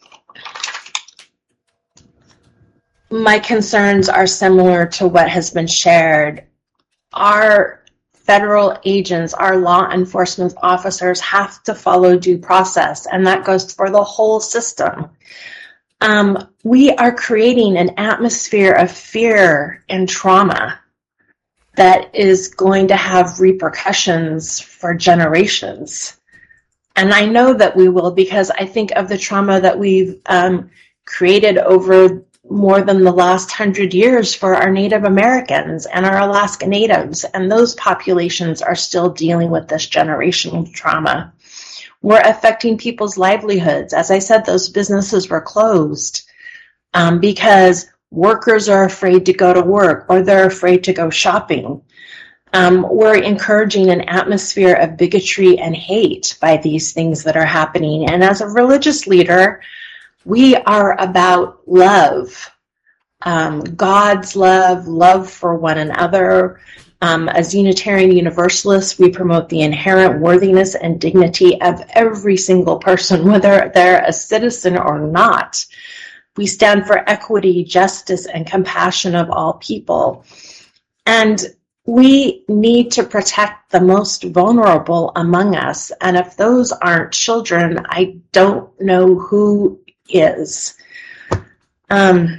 Speaker 5: my concerns are similar to what has been shared. Our federal agents, our law enforcement officers have to follow due process, and that goes for the whole system. Um, we are creating an atmosphere of fear and trauma that is going to have repercussions for generations. And I know that we will, because I think of the trauma that we've um, created over more than the last hundred years for our Native Americans and our Alaska Natives. And those populations are still dealing with this generational trauma. We're affecting people's livelihoods. As I said, those businesses were closed um, because workers are afraid to go to work, or they're afraid to go shopping. Um, we're encouraging an atmosphere of bigotry and hate by these things that are happening. And as a religious leader, we are about love, um, God's love, love for one another. Um, as Unitarian Universalists, we promote the inherent worthiness and dignity of every single person, whether they're a citizen or not. We stand for equity, justice, and compassion of all people. And we need to protect the most vulnerable among us. And if those aren't children, I don't know who is. Um,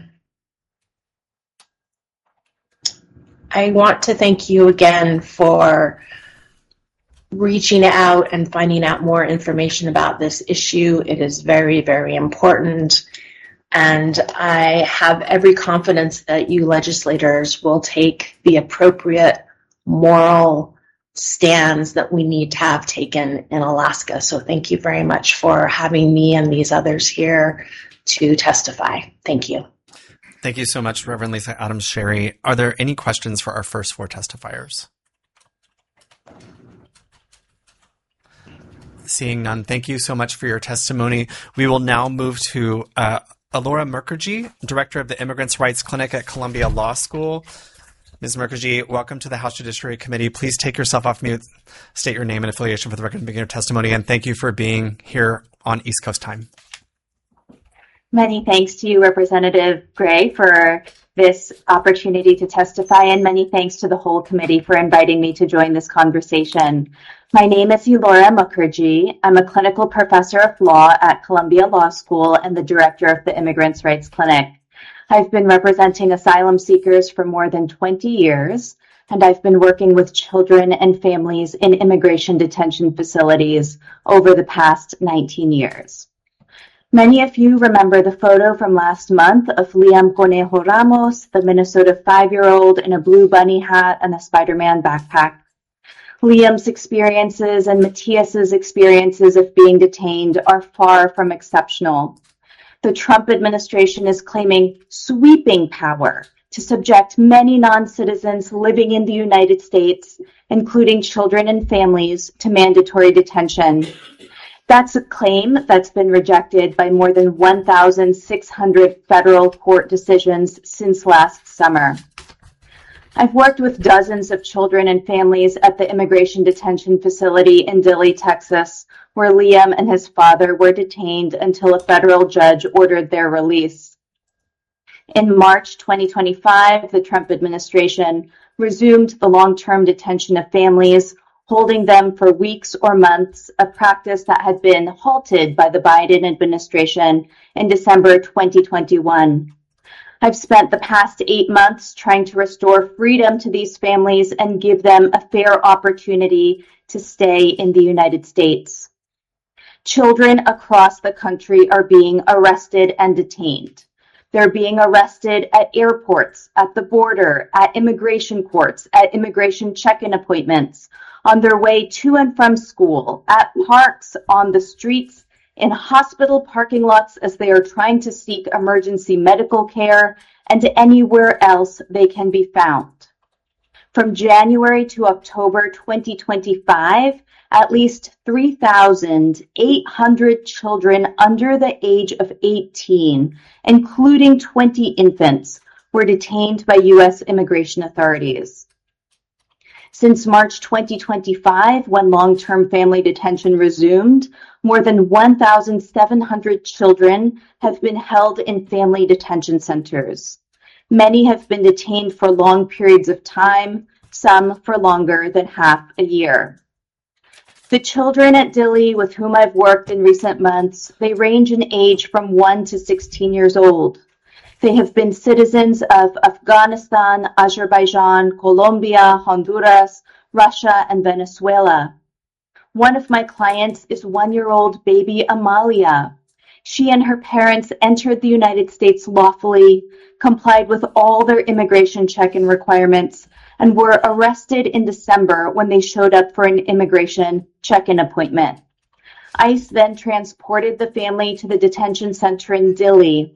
Speaker 5: I want to thank you again for reaching out and finding out more information about this issue. It is very, very important. And I have every confidence that you legislators will take the appropriate moral stands that we need to have taken in Alaska. So thank you very much for having me and these others here to testify. Thank you.
Speaker 1: Thank you so much, Reverend Lisa Adams Sherry. Are there any questions for our first four testifiers? Seeing none, thank you so much for your testimony. We will now move to uh, Alora Mukherjee, Director of the Immigrants' Rights Clinic at Columbia Law School. Miz Mukherjee, welcome to the House Judiciary Committee. Please take yourself off mute, state your name and affiliation for the record and begin your testimony, and thank you for being here on East Coast time.
Speaker 6: Many thanks to you, Representative Gray, for this opportunity to testify, and many thanks to the whole committee for inviting me to join this conversation. My name is Alora Mukherjee. I'm a clinical professor of law at Columbia Law School and the director of the Immigrants' Rights Clinic. I've been representing asylum seekers for more than twenty years, and I've been working with children and families in immigration detention facilities over the past nineteen years. Many of you remember the photo from last month of Liam Conejo Ramos, the Minnesota five-year-old in a blue bunny hat and a Spider-Man backpack. Liam's experiences and Matthias's experiences of being detained are far from exceptional. The Trump administration is claiming sweeping power to subject many non-citizens living in the United States, including children and families, to mandatory detention. That's a claim that's been rejected by more than one thousand six hundred federal court decisions since last summer. I've worked with dozens of children and families at the immigration detention facility in Dilley, Texas, where Liam and his father were detained until a federal judge ordered their release. In March twenty twenty-five, the Trump administration resumed the long-term detention of families, holding them for weeks or months, a practice that had been halted by the Biden administration in December twenty twenty-one. I've spent the past eight months trying to restore freedom to these families and give them a fair opportunity to stay in the United States. Children across the country are being arrested and detained. They're being arrested at airports, at the border, at immigration courts, at immigration check-in appointments, on their way to and from school, at parks, on the streets, in hospital parking lots as they are trying to seek emergency medical care, and anywhere else they can be found. From January to October twenty twenty-five, at least three thousand eight hundred children under the age of eighteen, including twenty infants, were detained by U S immigration authorities. Since March twenty twenty-five, when long-term family detention resumed, more than one thousand seven hundred children have been held in family detention centers. Many have been detained for long periods of time, some for longer than half a year. The children at Dilley with whom I've worked in recent months, they range in age from one to sixteen years old. They have been citizens of Afghanistan, Azerbaijan, Colombia, Honduras, Russia, and Venezuela. One of my clients is one-year-old baby Amalia. She and her parents entered the United States lawfully, complied with all their immigration check-in requirements, and were arrested in December when they showed up for an immigration check-in appointment. ICE then transported the family to the detention center in Dilley.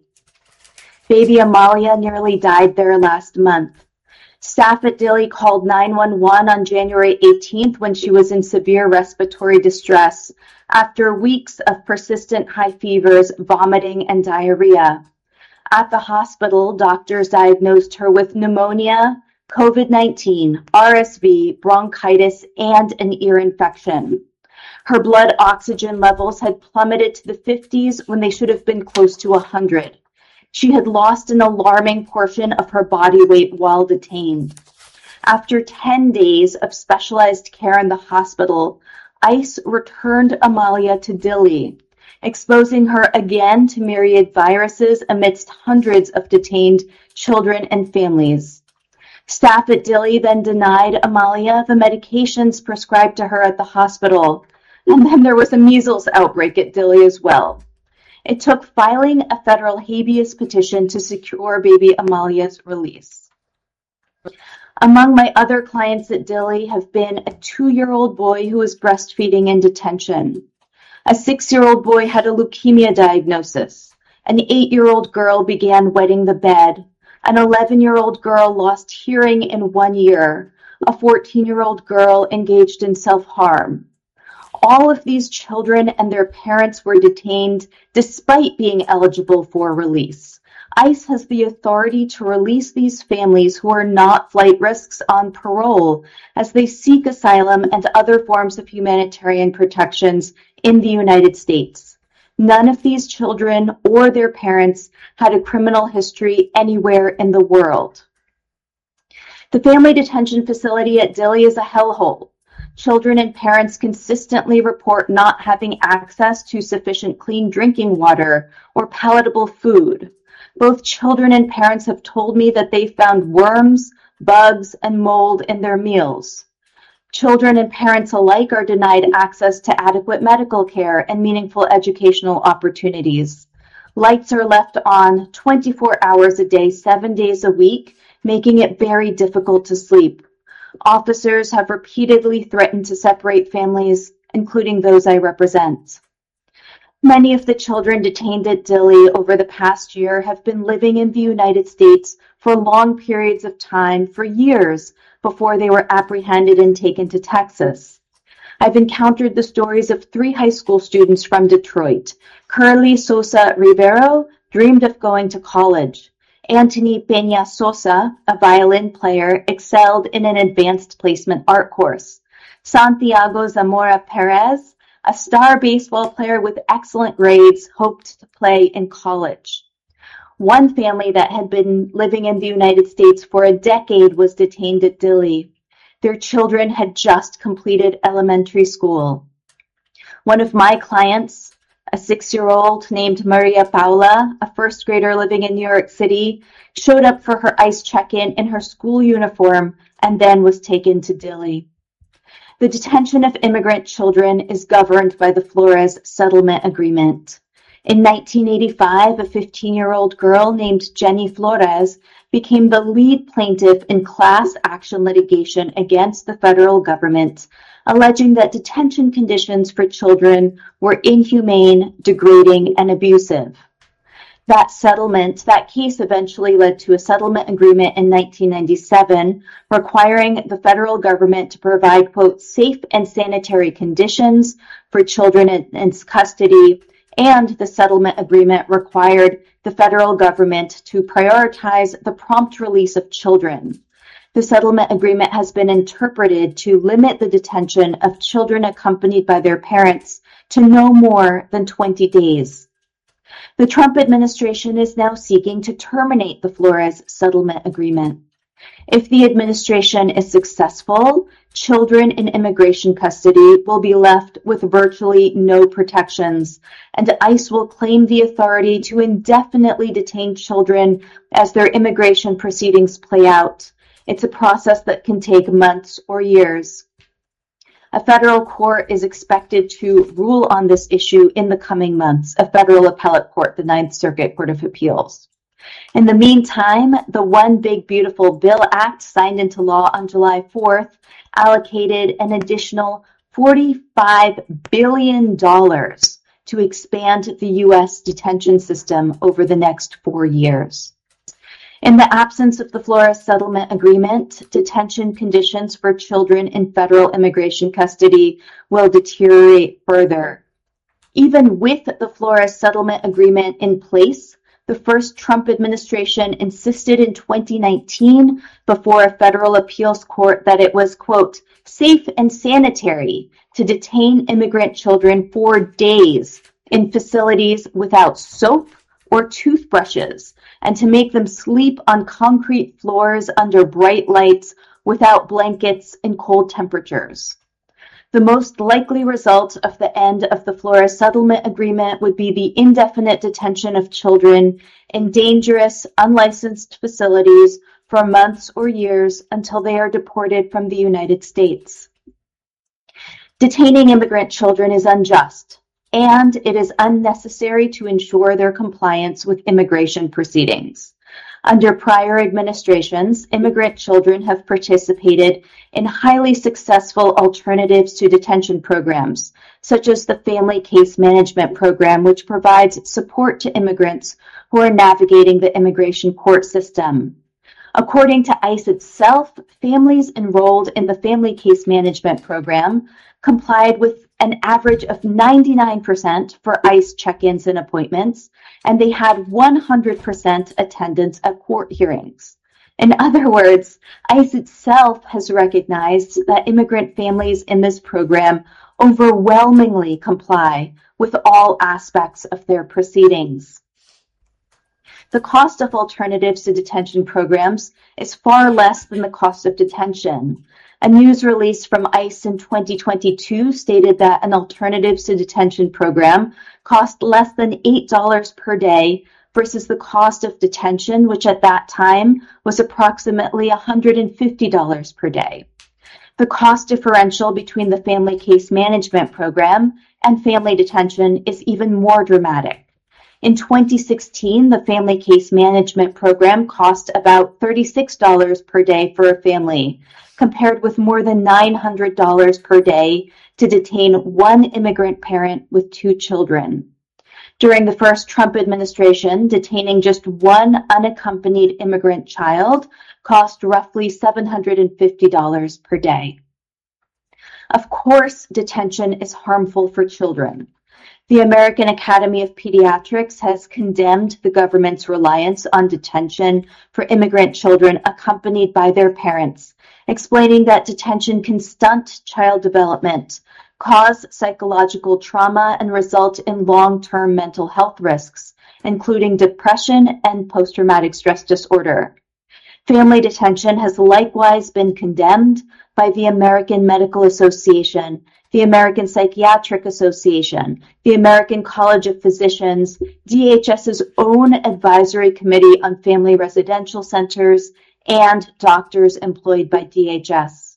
Speaker 6: Baby Amalia nearly died there last month. Staff at Dilley called nine one one on January eighteenth when she was in severe respiratory distress after weeks of persistent high fevers, vomiting, and diarrhea. At the hospital, doctors diagnosed her with pneumonia, COVID nineteen, R S V, bronchitis, and an ear infection. Her blood oxygen levels had plummeted to the fifties when they should have been close to one hundred. She had lost an alarming portion of her body weight while detained. After ten days of specialized care in the hospital, ICE returned Amalia to Dilley, exposing her again to myriad viruses amidst hundreds of detained children and families. Staff at Dilley then denied Amalia the medications prescribed to her at the hospital, and then there was a measles outbreak at Dilley as well. It took filing a federal habeas petition to secure baby Amalia's release. Among my other clients at Dilley have been a two-year-old boy who was breastfeeding in detention. A six-year-old boy had a leukemia diagnosis. An eight-year-old girl began wetting the bed. An eleven-year-old girl lost hearing in one year. A fourteen-year-old girl engaged in self-harm. All of these children and their parents were detained despite being eligible for release. ICE has the authority to release these families who are not flight risks on parole as they seek asylum and other forms of humanitarian protections in the United States. None of these children or their parents had a criminal history anywhere in the world. The family detention facility at Dilley is a hellhole. Children and parents consistently report not having access to sufficient clean drinking water or palatable food. Both children and parents have told me that they found worms, bugs, and mold in their meals. Children and parents alike are denied access to adequate medical care and meaningful educational opportunities. Lights are left on twenty-four hours a day, seven days a week, making it very difficult to sleep. Officers have repeatedly threatened to separate families, including those I represent. Many of the children detained at Dilley over the past year have been living in the United States for long periods of time, for years, before they were apprehended and taken to Texas. I've encountered the stories of three high school students from Detroit. Curly Sosa Rivero dreamed of going to college. Anthony Peña Sosa, a violin player, excelled in an advanced placement art course. Santiago Zamora Perez, a star baseball player with excellent grades, hoped to play in college. One family that had been living in the United States for a decade was detained at Dilley. Their children had just completed elementary school. One of my clients, a six-year-old named Maria Paula, a first grader living in New York City, showed up for her ICE check-in in her school uniform and then was taken to Dilley. The detention of immigrant children is governed by the Flores Settlement Agreement. In nineteen eighty-five, a fifteen-year-old girl named Jenny Flores became the lead plaintiff in class action litigation against the federal government, alleging that detention conditions for children were inhumane, degrading, and abusive. That settlement, that case eventually led to a settlement agreement in nineteen ninety-seven requiring the federal government to provide, quote, safe and sanitary conditions for children in, in custody, and the settlement agreement required the federal government to prioritize the prompt release of children. The settlement agreement has been interpreted to limit the detention of children accompanied by their parents to no more than twenty days. The Trump administration is now seeking to terminate the Flores Settlement Agreement. If the administration is successful, children in immigration custody will be left with virtually no protections, and ICE will claim the authority to indefinitely detain children as their immigration proceedings play out. It's a process that can take months or years. A federal court is expected to rule on this issue in the coming months, a federal appellate court, the Ninth Circuit Court of Appeals. In the meantime, the One Big Beautiful Bill Act, signed into law on July fourth, allocated an additional forty-five billion dollars to expand the U S detention system over the next four years. In the absence of the Flores Settlement Agreement, detention conditions for children in federal immigration custody will deteriorate further. Even with the Flores Settlement Agreement in place, the first Trump administration insisted in twenty nineteen before a federal appeals court that it was, quote, safe and sanitary to detain immigrant children for days in facilities without soap or toothbrushes, and to make them sleep on concrete floors under bright lights without blankets in cold temperatures. The most likely result of the end of the Flores Settlement Agreement would be the indefinite detention of children in dangerous, unlicensed facilities for months or years until they are deported from the United States. Detaining immigrant children is unjust, and it is unnecessary to ensure their compliance with immigration proceedings. Under prior administrations, immigrant children have participated in highly successful alternatives to detention programs, such as the Family Case Management Program, which provides support to immigrants who are navigating the immigration court system. According to ICE itself, families enrolled in the Family Case Management Program complied with an average of ninety-nine percent for ICE check-ins and appointments, and they had one hundred percent attendance at court hearings. In other words, ICE itself has recognized that immigrant families in this program overwhelmingly comply with all aspects of their proceedings. The cost of alternatives to detention programs is far less than the cost of detention. A news release from ICE in twenty twenty-two stated that an alternatives to detention program cost less than eight dollars per day versus the cost of detention, which at that time was approximately one hundred fifty dollars per day. The cost differential between the Family Case Management Program and family detention is even more dramatic. In twenty sixteen, the Family Case Management Program cost about thirty-six dollars per day for a family, compared with more than nine hundred dollars per day to detain one immigrant parent with two children. During the first Trump administration, detaining just one unaccompanied immigrant child cost roughly seven hundred fifty dollars per day. Of course, detention is harmful for children. The American Academy of Pediatrics has condemned the government's reliance on detention for immigrant children accompanied by their parents, explaining that detention can stunt child development, cause psychological trauma, and result in long-term mental health risks, including depression and post-traumatic stress disorder. Family detention has likewise been condemned by the American Medical Association, the American Psychiatric Association, the American College of Physicians, DHS's own Advisory Committee on Family Residential Centers, and doctors employed by D H S.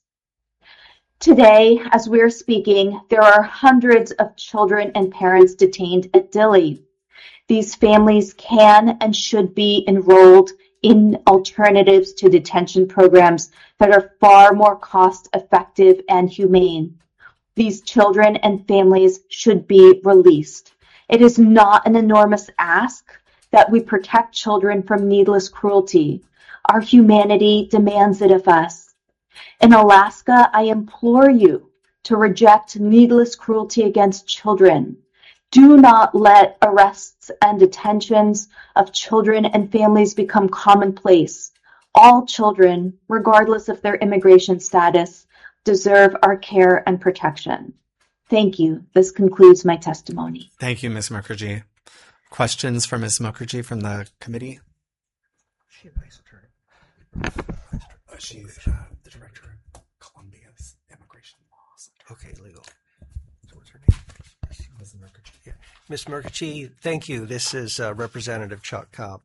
Speaker 6: Today, as we're speaking, there are hundreds of children and parents detained at Dilley. These families can and should be enrolled in alternatives to detention programs that are far more cost-effective and humane. These children and families should be released. It is not an enormous ask that we protect children from needless cruelty. Our humanity demands it of us. In Alaska, I implore you to reject needless cruelty against children. Do not let arrests and detentions of children and families become commonplace. All children, regardless of their immigration status, deserve our care and protection. Thank you. This concludes my testimony.
Speaker 1: Thank you, Miz Mukherjee. Questions for Miz Mukherjee from the committee?
Speaker 7: She's a nice attorney.
Speaker 1: Uh, she's uh, the director of Columbia's Immigration Law Center.
Speaker 7: Okay, legal. So what's her name?
Speaker 1: Miz Mukherjee.
Speaker 7: Yeah. Miz Mukherjee, thank you. This is uh, Representative Chuck Kopp.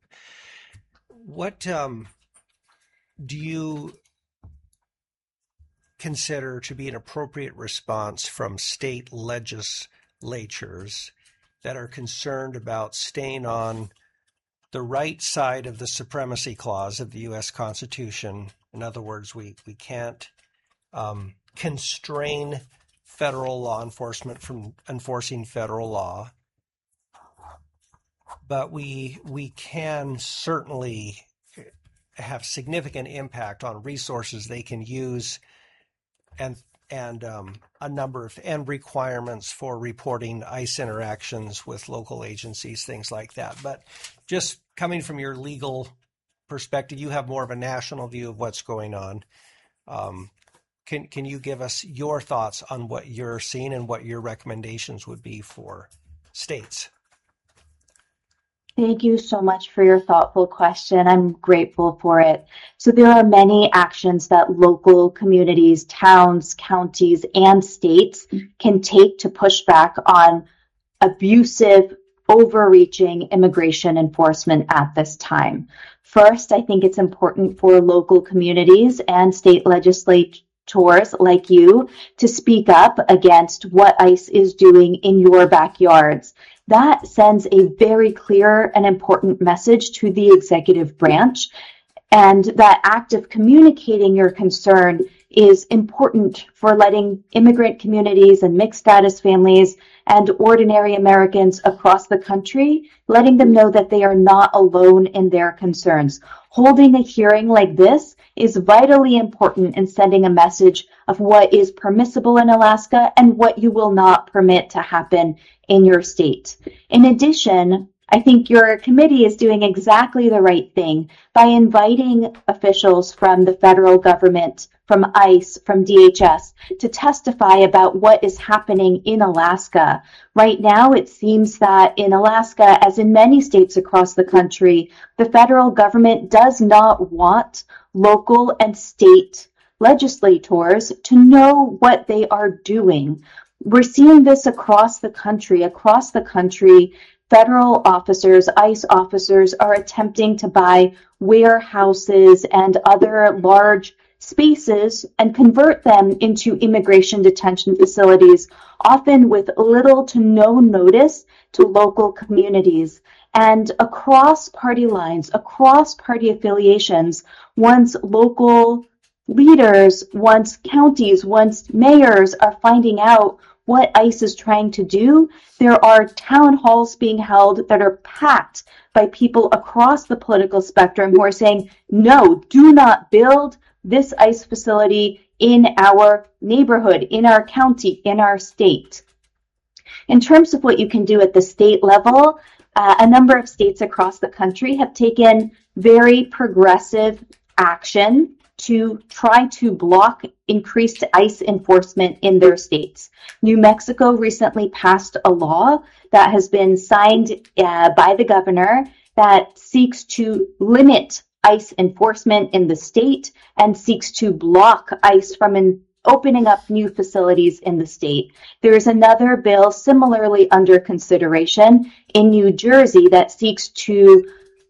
Speaker 7: What um, do you consider to be an appropriate response from state legislatures that are concerned about staying on the right side of the supremacy clause of the U S Constitution? In other words, we, we can't um, constrain federal law enforcement from enforcing federal law, but we we can certainly have significant impact on resources they can use and and um, a number of and requirements for reporting ICE interactions with local agencies, things like that. But just coming from your legal perspective, you have more of a national view of what's going on. Um, can can you give us your thoughts on what you're seeing and what your recommendations would be for states?
Speaker 6: Thank you so much for your thoughtful question. I'm grateful for it. So there are many actions that local communities, towns, counties, and states can take to push back on abusive, overreaching immigration enforcement at this time. First, I think it's important for local communities and state legislatures like you to speak up against what ICE is doing in your backyards. That sends a very clear and important message to the executive branch, and that act of communicating your concern is important for letting immigrant communities and mixed status families and ordinary Americans across the country, letting them know that they are not alone in their concerns. Holding a hearing like this is vitally important in sending a message of what is permissible in Alaska and what you will not permit to happen in your state. In addition, I think your committee is doing exactly the right thing by inviting officials from the federal government, from ICE, from D H S, to testify about what is happening in Alaska. Right now, it seems that in Alaska, as in many states across the country, the federal government does not want local and state legislators to know what they are doing. We're seeing this across the country. Across the country, federal officers, ICE officers, are attempting to buy warehouses and other large spaces and convert them into immigration detention facilities, often with little to no notice to local communities. And across party lines, across party affiliations, once local leaders, once counties, once mayors are finding out what ICE is trying to do, there are town halls being held that are packed by people across the political spectrum who are saying, no, do not build this ICE facility in our neighborhood, in our county, in our state. In terms of what you can do at the state level, uh, a number of states across the country have taken very progressive action to try to block increased ICE enforcement in their states. New Mexico recently passed a law that has been signed uh, by the governor that seeks to limit ICE enforcement in the state and seeks to block ICE from in opening up new facilities in the state. There is another bill similarly under consideration in New Jersey that seeks to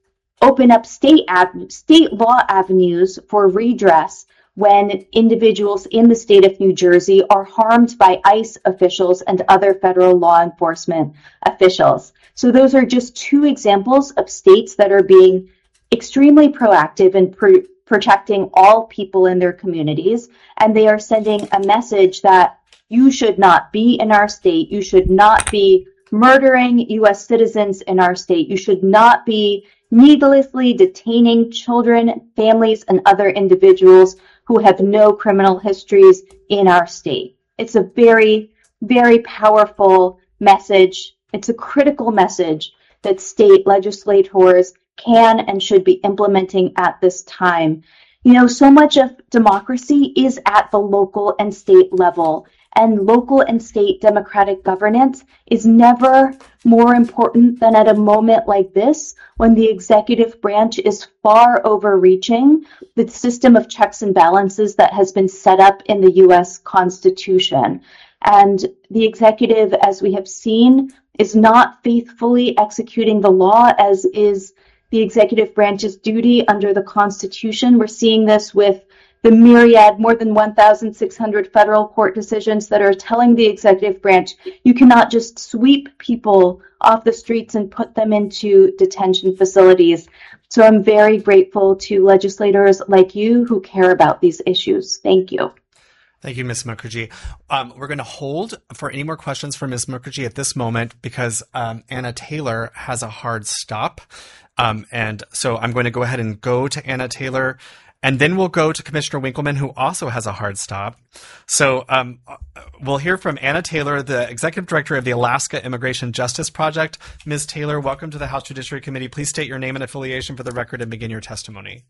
Speaker 6: open up state ave- state law avenues for redress when individuals in the state of New Jersey are harmed by ICE officials and other federal law enforcement officials. So those are just two examples of states that are being extremely proactive in pr- protecting all people in their communities, and they are sending a message that you should not be in our state, you should not be murdering U S citizens in our state, you should not be needlessly detaining children, families, and other individuals who have no criminal histories in our state. It's a very, very powerful message. It's a critical message that state legislators can and should be implementing at this time. You know, so much of democracy is at the local and state level, and local and state democratic governance is never more important than at a moment like this, when the executive branch is far overreaching the system of checks and balances that has been set up in the U S Constitution. And the executive, as we have seen, is not faithfully executing the law, as is the executive branch's duty under the Constitution. We're seeing this with the myriad, more than one thousand six hundred federal court decisions that are telling the executive branch, you cannot just sweep people off the streets and put them into detention facilities. So I'm very grateful to legislators like you who care about these issues. Thank you.
Speaker 1: Thank you, Miz Mukherjee. Um, we're going to hold for any more questions for Miz Mukherjee at this moment because um, Anna Taylor has a hard stop. Um, and so I'm going to go ahead and go to Anna Taylor, and then we'll go to Commissioner Winkleman, who also has a hard stop. So um, we'll hear from Anna Taylor, the Executive Director of the Alaska Immigration Justice Project. Miz Taylor, welcome to the House Judiciary Committee. Please state your name and affiliation for the record and begin your testimony.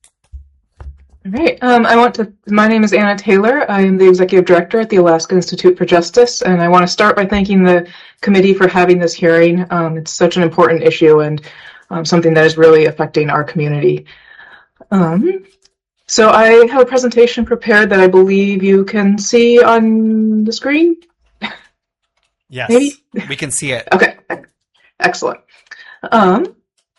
Speaker 8: All right. Um, I want to. My name is Anna Taylor. I am the Executive Director at the Alaska Institute for Justice, and I want to start by thanking the committee for having this hearing. Um, it's such an important issue and um, something that is really affecting our community. Um, so I have a presentation prepared that I believe you can see on the screen.
Speaker 1: Yes,
Speaker 8: Maybe?
Speaker 1: We can see it.
Speaker 8: Okay, excellent. Um,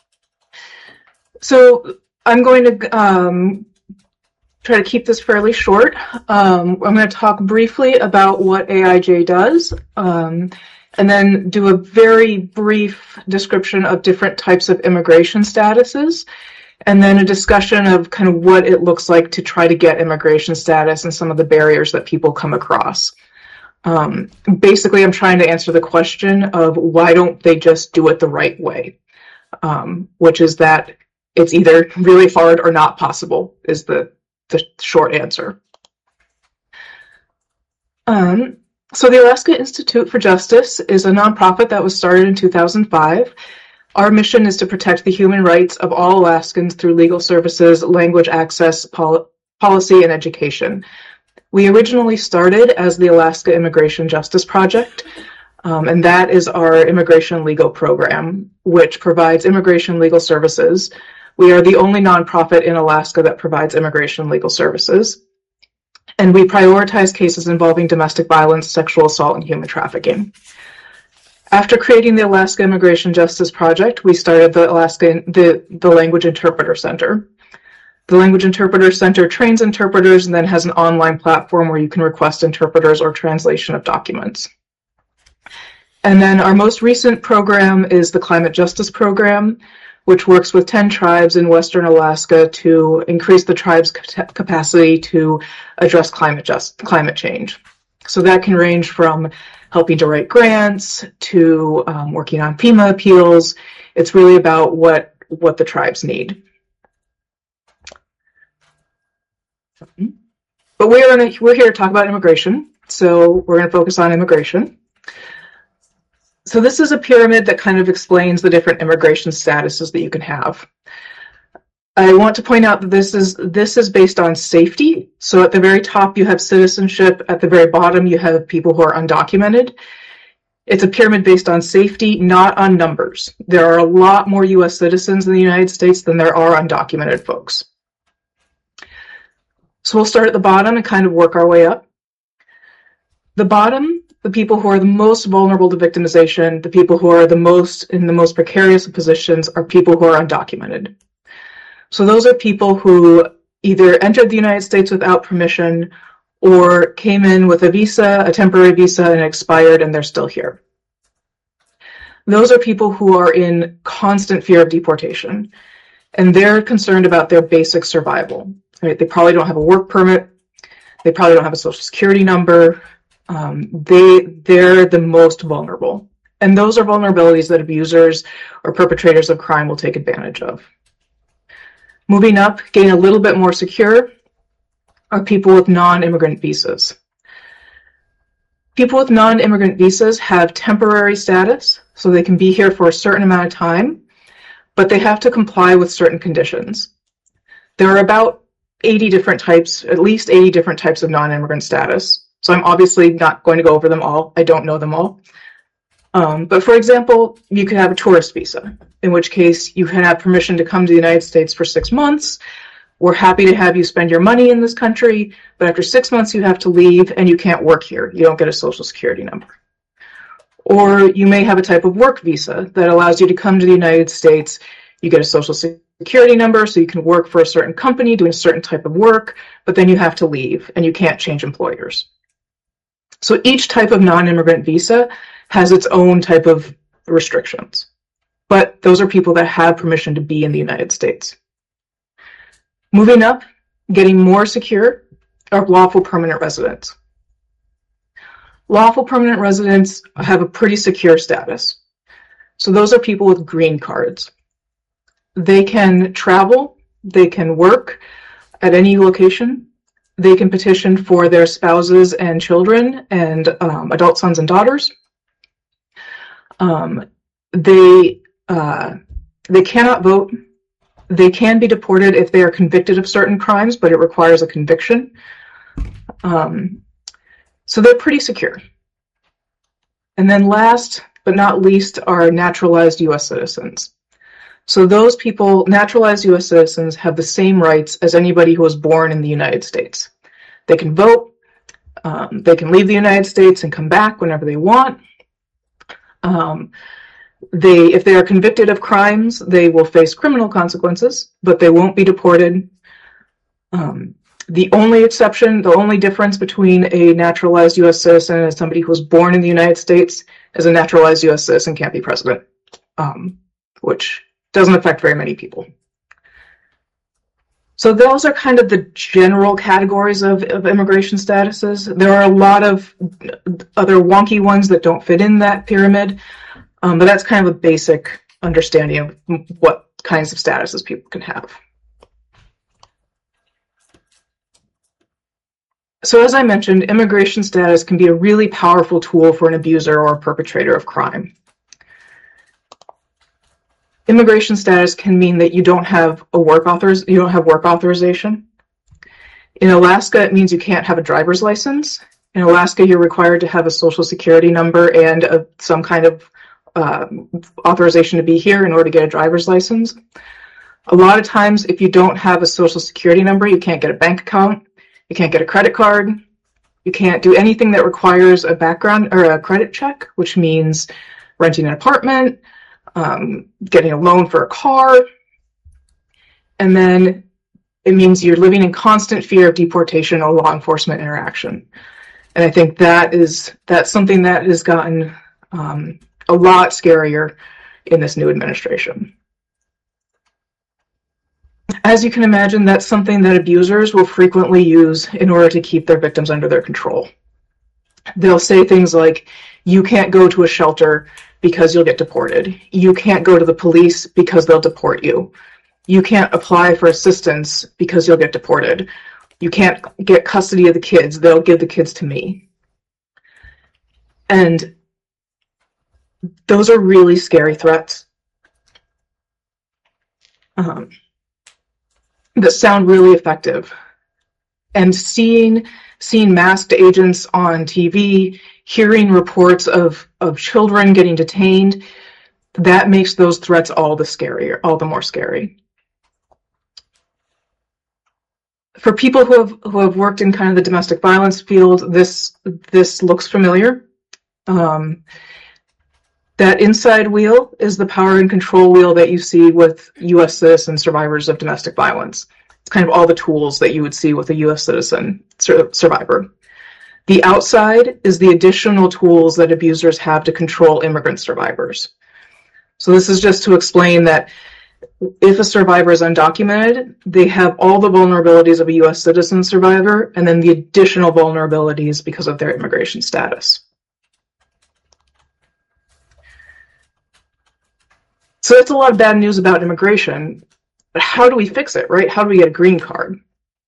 Speaker 8: so I'm going to um, try to keep this fairly short. Um, I'm going to talk briefly about what A I J does, um, and then do a very brief description of different types of immigration statuses, and then a discussion of kind of what it looks like to try to get immigration status and some of the barriers that people come across. Um, basically, I'm trying to answer the question of why don't they just do it the right way, um, which is that it's either really hard or not possible is the, the short answer. Um, so the Alaska Institute for Justice is a nonprofit that was started in two thousand five. Our mission is to protect the human rights of all Alaskans through legal services, language access, pol- policy, and education. We originally started as the Alaska Immigration Justice Project, um, and that is our immigration legal program, which provides immigration legal services. We are the only nonprofit in Alaska that provides immigration legal services. And we prioritize cases involving domestic violence, sexual assault, and human trafficking. After creating the Alaska Immigration Justice Project, we started the Alaska the, the Language Interpreter Center. The Language Interpreter Center trains interpreters and then has an online platform where you can request interpreters or translation of documents. And then our most recent program is the Climate Justice Program, which works with ten tribes in Western Alaska to increase the tribe's capacity to address climate just climate change. So that can range from helping to write grants to um, working on FEMA appeals. It's really about what, what the tribes need. But we're, gonna, we're here to talk about immigration, so we're going to focus on immigration. So this is a pyramid that kind of explains the different immigration statuses that you can have. I want to point out that this is this is based on safety. So at the very top, you have citizenship. At the very bottom, you have people who are undocumented. It's a pyramid based on safety, not on numbers. There are a lot more U S citizens in the United States than there are undocumented folks. So we'll start at the bottom and kind of work our way up. The bottom, the people who are the most vulnerable to victimization, the people who are the most in the most precarious positions are people who are undocumented. So those are people who either entered the United States without permission or came in with a visa, a temporary visa, and expired, and they're still here. Those are people who are in constant fear of deportation, and they're concerned about their basic survival. Right? They probably don't have a work permit. They probably don't have a social security number. Um, they, they're the most vulnerable. And those are vulnerabilities that abusers or perpetrators of crime will take advantage of. Moving up, getting a little bit more secure, are people with non-immigrant visas. People with non-immigrant visas have temporary status, so they can be here for a certain amount of time, but they have to comply with certain conditions. There are about eighty different types, at least eighty different types of non-immigrant status. So I'm obviously not going to go over them all. I don't know them all. Um, but for example, you could have a tourist visa, in which case you can have permission to come to the United States for six months. We're happy to have you spend your money in this country, but after six months you have to leave and you can't work here. You don't get a social security number. Or you may have a type of work visa that allows you to come to the United States. You get a social security number so you can work for a certain company doing a certain type of work, but then you have to leave and you can't change employers. So each type of non-immigrant visa has its own type of restrictions, but those are people that have permission to be in the United States. Moving up, getting more secure, are lawful permanent residents. Lawful permanent residents have a pretty secure status. So those are people with green cards. They can travel, they can work at any location. They can petition for their spouses and children and um, adult sons and daughters. Um, they uh, they cannot vote. They can be deported if they are convicted of certain crimes, but it requires a conviction. Um, so they're pretty secure. And then last but not least are naturalized U S citizens. So those people, naturalized U S citizens, have the same rights as anybody who was born in the United States. They can vote, um, they can leave the United States and come back whenever they want. Um, they, if they are convicted of crimes, they will face criminal consequences, but they won't be deported. Um, the only exception, the only difference between a naturalized U S citizen and somebody who was born in the United States is a naturalized U S citizen can't be president, um, which doesn't affect very many people. So those are kind of the general categories of, of immigration statuses. There are a lot of other wonky ones that don't fit in that pyramid, um, but that's kind of a basic understanding of what kinds of statuses people can have. So as I mentioned, immigration status can be a really powerful tool for an abuser or a perpetrator of crime. Immigration status can mean that you don't have a work authors you don't have work authorization. In Alaska, it means you can't have a driver's license. In Alaska, you're required to have a social security number and a, some kind of uh, authorization to be here in order to get a driver's license. A lot of times, if you don't have a social security number, you can't get a bank account, you can't get a credit card, you can't do anything that requires a background or a credit check, which means renting an apartment, Um, getting a loan for a car, and then it means you're living in constant fear of deportation or law enforcement interaction. And I think that is that's something that has gotten um, a lot scarier in this new administration. As you can imagine, that's something that abusers will frequently use in order to keep their victims under their control. They'll say things like, you can't go to a shelter because you'll get deported. You can't go to the police because they'll deport you. You can't apply for assistance because you'll get deported. You can't get custody of the kids. They'll give the kids to me. And those are really scary threats um, that sound really effective. And seeing seeing masked agents on T V, hearing reports of, of children getting detained, that makes those threats all the scarier, all the more scary. For people who have who have worked in kind of the domestic violence field, this this looks familiar. Um, that inside wheel is the power and control wheel that you see with U S citizen survivors of domestic violence. It's kind of all the tools that you would see with a U S citizen sur- survivor. The outside is the additional tools that abusers have to control immigrant survivors. So this is just to explain that if a survivor is undocumented, they have all the vulnerabilities of a U S citizen survivor, and then the additional vulnerabilities because of their immigration status. So that's a lot of bad news about immigration, but how do we fix it, right? How do we get a green card?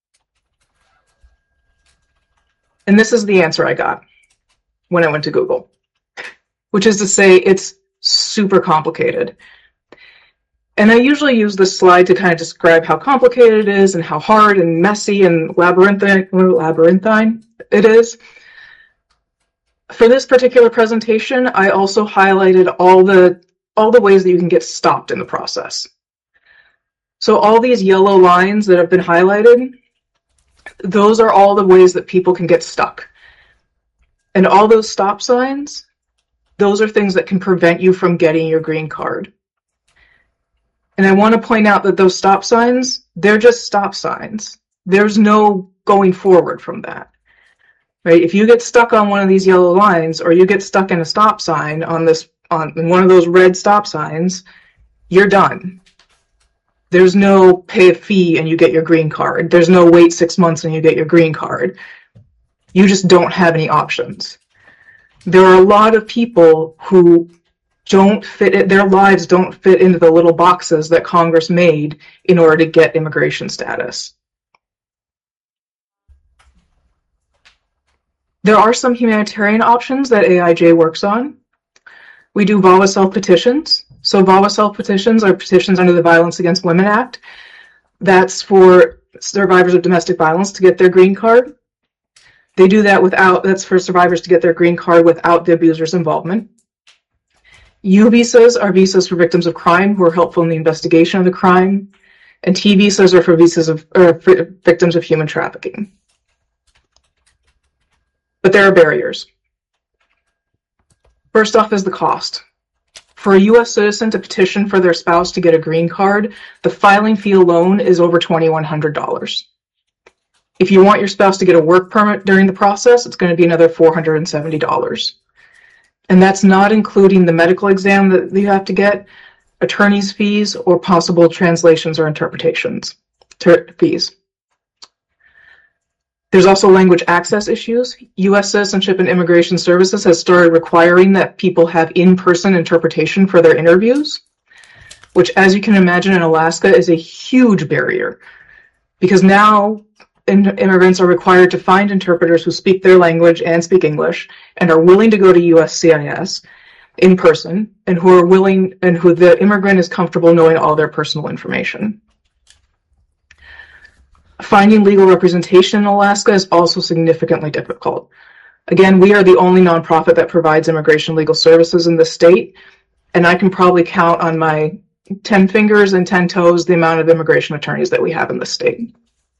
Speaker 8: And this is the answer I got when I went to Google, which is to say it's super complicated. And I usually use this slide to kind of describe how complicated it is and how hard and messy and labyrinthine, labyrinthine it is. For this particular presentation, I also highlighted all the all the ways that you can get stopped in the process. So all these yellow lines that have been highlighted, those are all the ways that people can get stuck. And all those stop signs, those are things that can prevent you from getting your green card. And I want to point out that those stop signs, they're just stop signs. There's no going forward from that. Right? If you get stuck on one of these yellow lines, or you get stuck in a stop sign on this on one of those red stop signs, you're done. There's no pay a fee and you get your green card. There's no wait six months and you get your green card. You just don't have any options. There are a lot of people who don't fit it, their lives don't fit into the little boxes that Congress made in order to get immigration status. There are some humanitarian options that A I J works on. We do V A W A self-petitions. So V A W A self-petitions are petitions under the Violence Against Women Act. That's for survivors of domestic violence to get their green card. They do that without, that's for survivors to get their green card without the abuser's involvement. U visas are visas for victims of crime who are helpful in the investigation of the crime. And T visas are for visas of, or for victims of human trafficking. But there are barriers. First off is the cost. For a U S citizen to petition for their spouse to get a green card, the filing fee alone is over twenty-one hundred dollars. If you want your spouse to get a work permit during the process, it's going to be another four hundred seventy dollars. And that's not including the medical exam that you have to get, attorney's fees, or possible translations or interpretations. ter- fees. There's also language access issues. U S Citizenship and Immigration Services has started requiring that people have in-person interpretation for their interviews, which, as you can imagine, in Alaska is a huge barrier, because now immigrants are required to find interpreters who speak their language and speak English and are willing to go to U S C I S in person, and who are willing and who the immigrant is comfortable knowing all their personal information. Finding legal representation in Alaska is also significantly difficult. Again, we are the only nonprofit that provides immigration legal services in the state, and I can probably count on my ten fingers and ten toes the amount of immigration attorneys that we have in the state.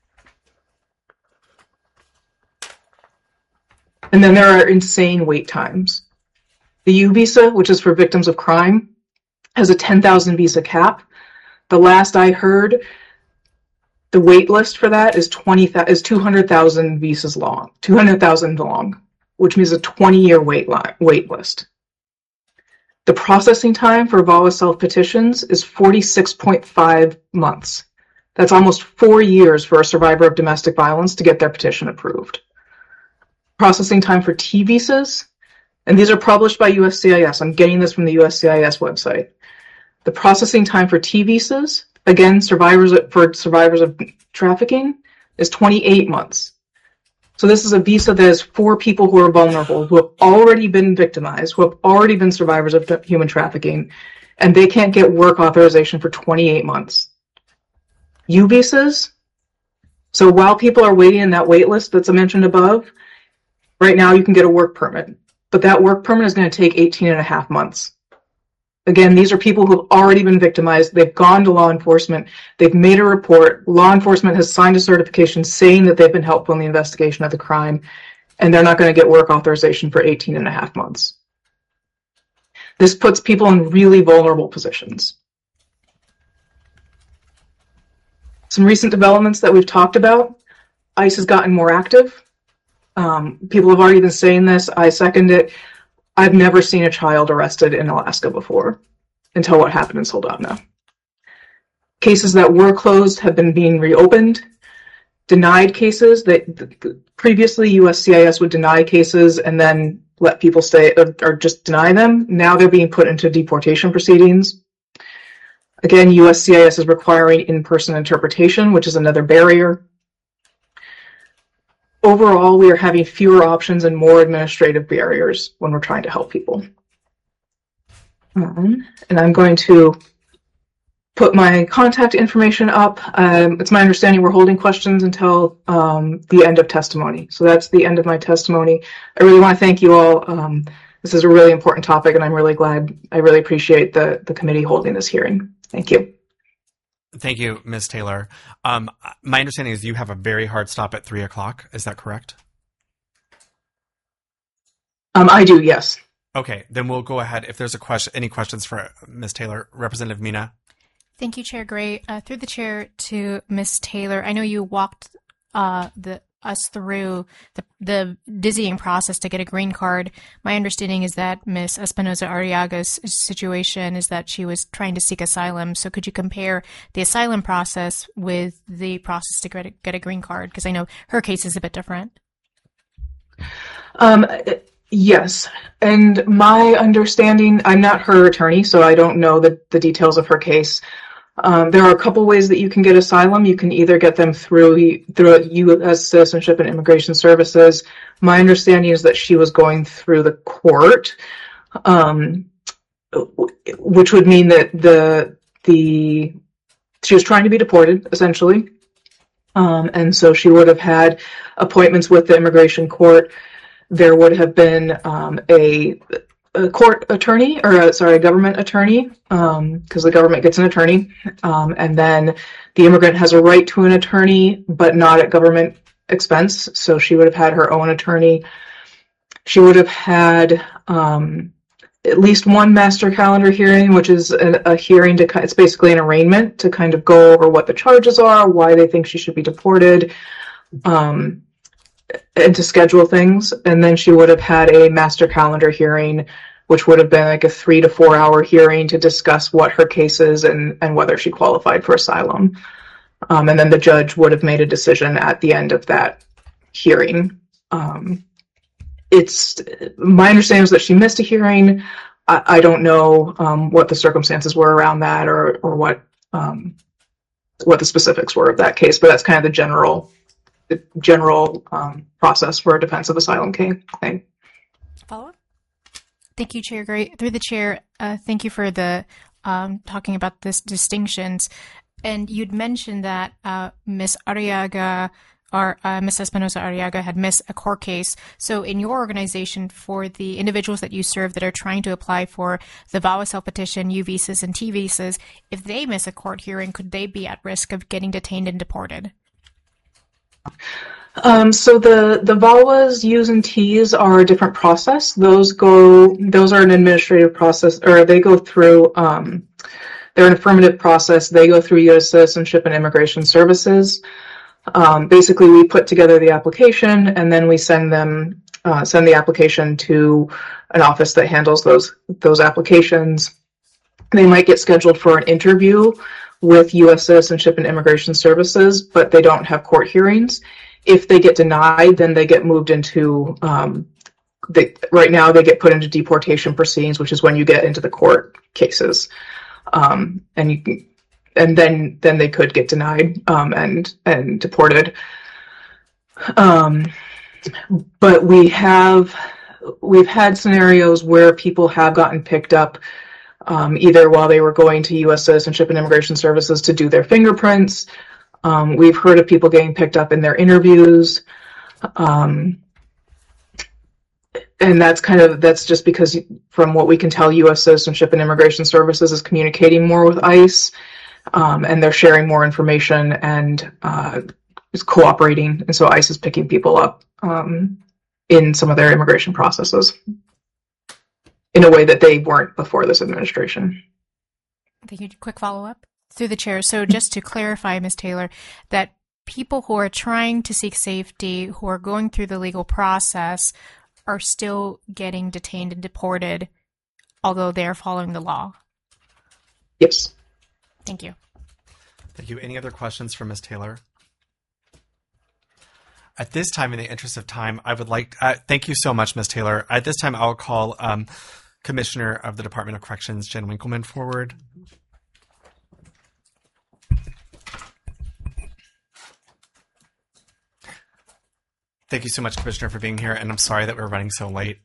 Speaker 8: And then there are insane wait times. The U visa, which is for victims of crime, has a ten thousand visa cap. The last I heard, the wait list for that is twenty is two hundred thousand visas long, two hundred thousand long, which means a twenty-year wait line, wait list. The processing time for V A W A self-petitions is forty-six point five months. That's almost four years for a survivor of domestic violence to get their petition approved. Processing time for T visas, and these are published by U S C I S. I'm getting this from the U S C I S website. The processing time for T visas, again, survivors for survivors of trafficking, is twenty-eight months. So this is a visa that is for people who are vulnerable, who have already been victimized, who have already been survivors of human trafficking, and they can't get work authorization for twenty-eight months. U visas, so while people are waiting in that wait list that's mentioned above, right now you can get a work permit, but that work permit is going to take eighteen and a half months. Again, these are people who have already been victimized. They've gone to law enforcement. They've made a report. Law enforcement has signed a certification saying that they've been helpful in the investigation of the crime, and they're not going to get work authorization for eighteen and a half months. This puts people in really vulnerable positions. Some recent developments that we've talked about. ICE has gotten more active. Um, people have already been saying this. I second it. I've never seen a child arrested in Alaska before until what happened in Soldotna. Cases that were closed have been being reopened. Denied cases that previously U S C I S would deny cases and then let people stay or, or just deny them. Now they're being put into deportation proceedings. Again, U S C I S is requiring in-person interpretation, which is another barrier. Overall, we are having fewer options and more administrative barriers when we're trying to help people. Um, and I'm going to put my contact information up. Um, it's my understanding we're holding questions until um, the end of testimony. So that's the end of my testimony. I really want to thank you all. Um, this is a really important topic, and I'm really glad, I really appreciate the, the committee holding this hearing. Thank you.
Speaker 1: Thank you, Miz Taylor. Um, my understanding is you have a very hard stop at three o'clock. Is that correct?
Speaker 8: Um, I do, yes.
Speaker 1: Okay, then we'll go ahead. If there's a question, any questions for Miz Taylor, Representative Mina.
Speaker 9: Thank you, Chair Gray. Uh, through the chair to Miz Taylor, I know you walked uh, the us through the, the dizzying process to get a green card. My understanding is that Miz Espinoza Arriaga's situation is that she was trying to seek asylum. So could you compare the asylum process with the process to get a, get a green card? Because I know her case is a bit different.
Speaker 8: Um, yes. And my understanding, I'm not her attorney, so I don't know the, the details of her case. Um, there are a couple ways that you can get asylum. You can either get them through through U S Citizenship and Immigration Services. My understanding is that she was going through the court, um, which would mean that the the she was trying to be deported, essentially, um, and so she would have had appointments with the immigration court. There would have been um, a a court attorney, or a, sorry, a government attorney, because um, the government gets an attorney, um, and then the immigrant has a right to an attorney, but not at government expense. So she would have had her own attorney. She would have had um, at least one master calendar hearing, which is a, a hearing to, it's basically an arraignment to kind of go over what the charges are, why they think she should be deported, um, and to schedule things. And then she would have had a master calendar hearing, which would have been like a three to four hour hearing to discuss what her case is and, and whether she qualified for asylum. Um, and then the judge would have made a decision at the end of that hearing. Um, it's my understanding is that she missed a hearing. I, I don't know um, what the circumstances were around that, or or what um, what the specifics were of that case, but that's kind of the general the general um, process for a defensive asylum claim.
Speaker 9: Follow up. Thank you, Chair Gray. Through the chair, uh, thank you for the um, talking about this distinctions. And you'd mentioned that uh, Miz Arriaga or uh, Miz Espinosa Arriaga had missed a court case. So in your organization, for the individuals that you serve that are trying to apply for the V A W A self-petition, U visas, and T visas, if they miss a court hearing, could they be at risk of getting detained and deported?
Speaker 8: Um, so the, the V A W As, U's, and T's are a different process. Those go, those are an administrative process, or they go through, um, they're an affirmative process. They go through U S Citizenship and Immigration Services. Um, basically, we put together the application, and then we send them, uh, send the application to an office that handles those, those applications. They might get scheduled for an interview with U S Citizenship and Immigration Services, but they don't have court hearings. If they get denied, then they get moved into, um, they, right now they get put into deportation proceedings, which is when you get into the court cases. Um, and you can, and then, then they could get denied, um, and, and deported. Um, but we have, we've had scenarios where people have gotten picked up, um, either while they were going to U S Citizenship and Immigration Services to do their fingerprints. Um, we've heard of people getting picked up in their interviews. Um, and that's kind of, that's just because from what we can tell, U S Citizenship and Immigration Services is communicating more with ICE, um, and they're sharing more information and uh, is cooperating. And so ICE is picking people up um, in some of their immigration processes in a way that they weren't before this administration.
Speaker 9: Thank you. Quick follow-up through the chair. So just to clarify, Miz Taylor, that people who are trying to seek safety, who are going through the legal process, are still getting detained and deported, although they are following the law.
Speaker 8: Yes.
Speaker 9: Thank you.
Speaker 1: Thank you. Any other questions for Miz Taylor? At this time, in the interest of time, I would like, uh, thank you so much, Miz Taylor. At this time, I'll call um, Commissioner of the Department of Corrections, Jen Winkleman, forward. Thank you so much, Commissioner, for being here, and I'm sorry that we're running so late.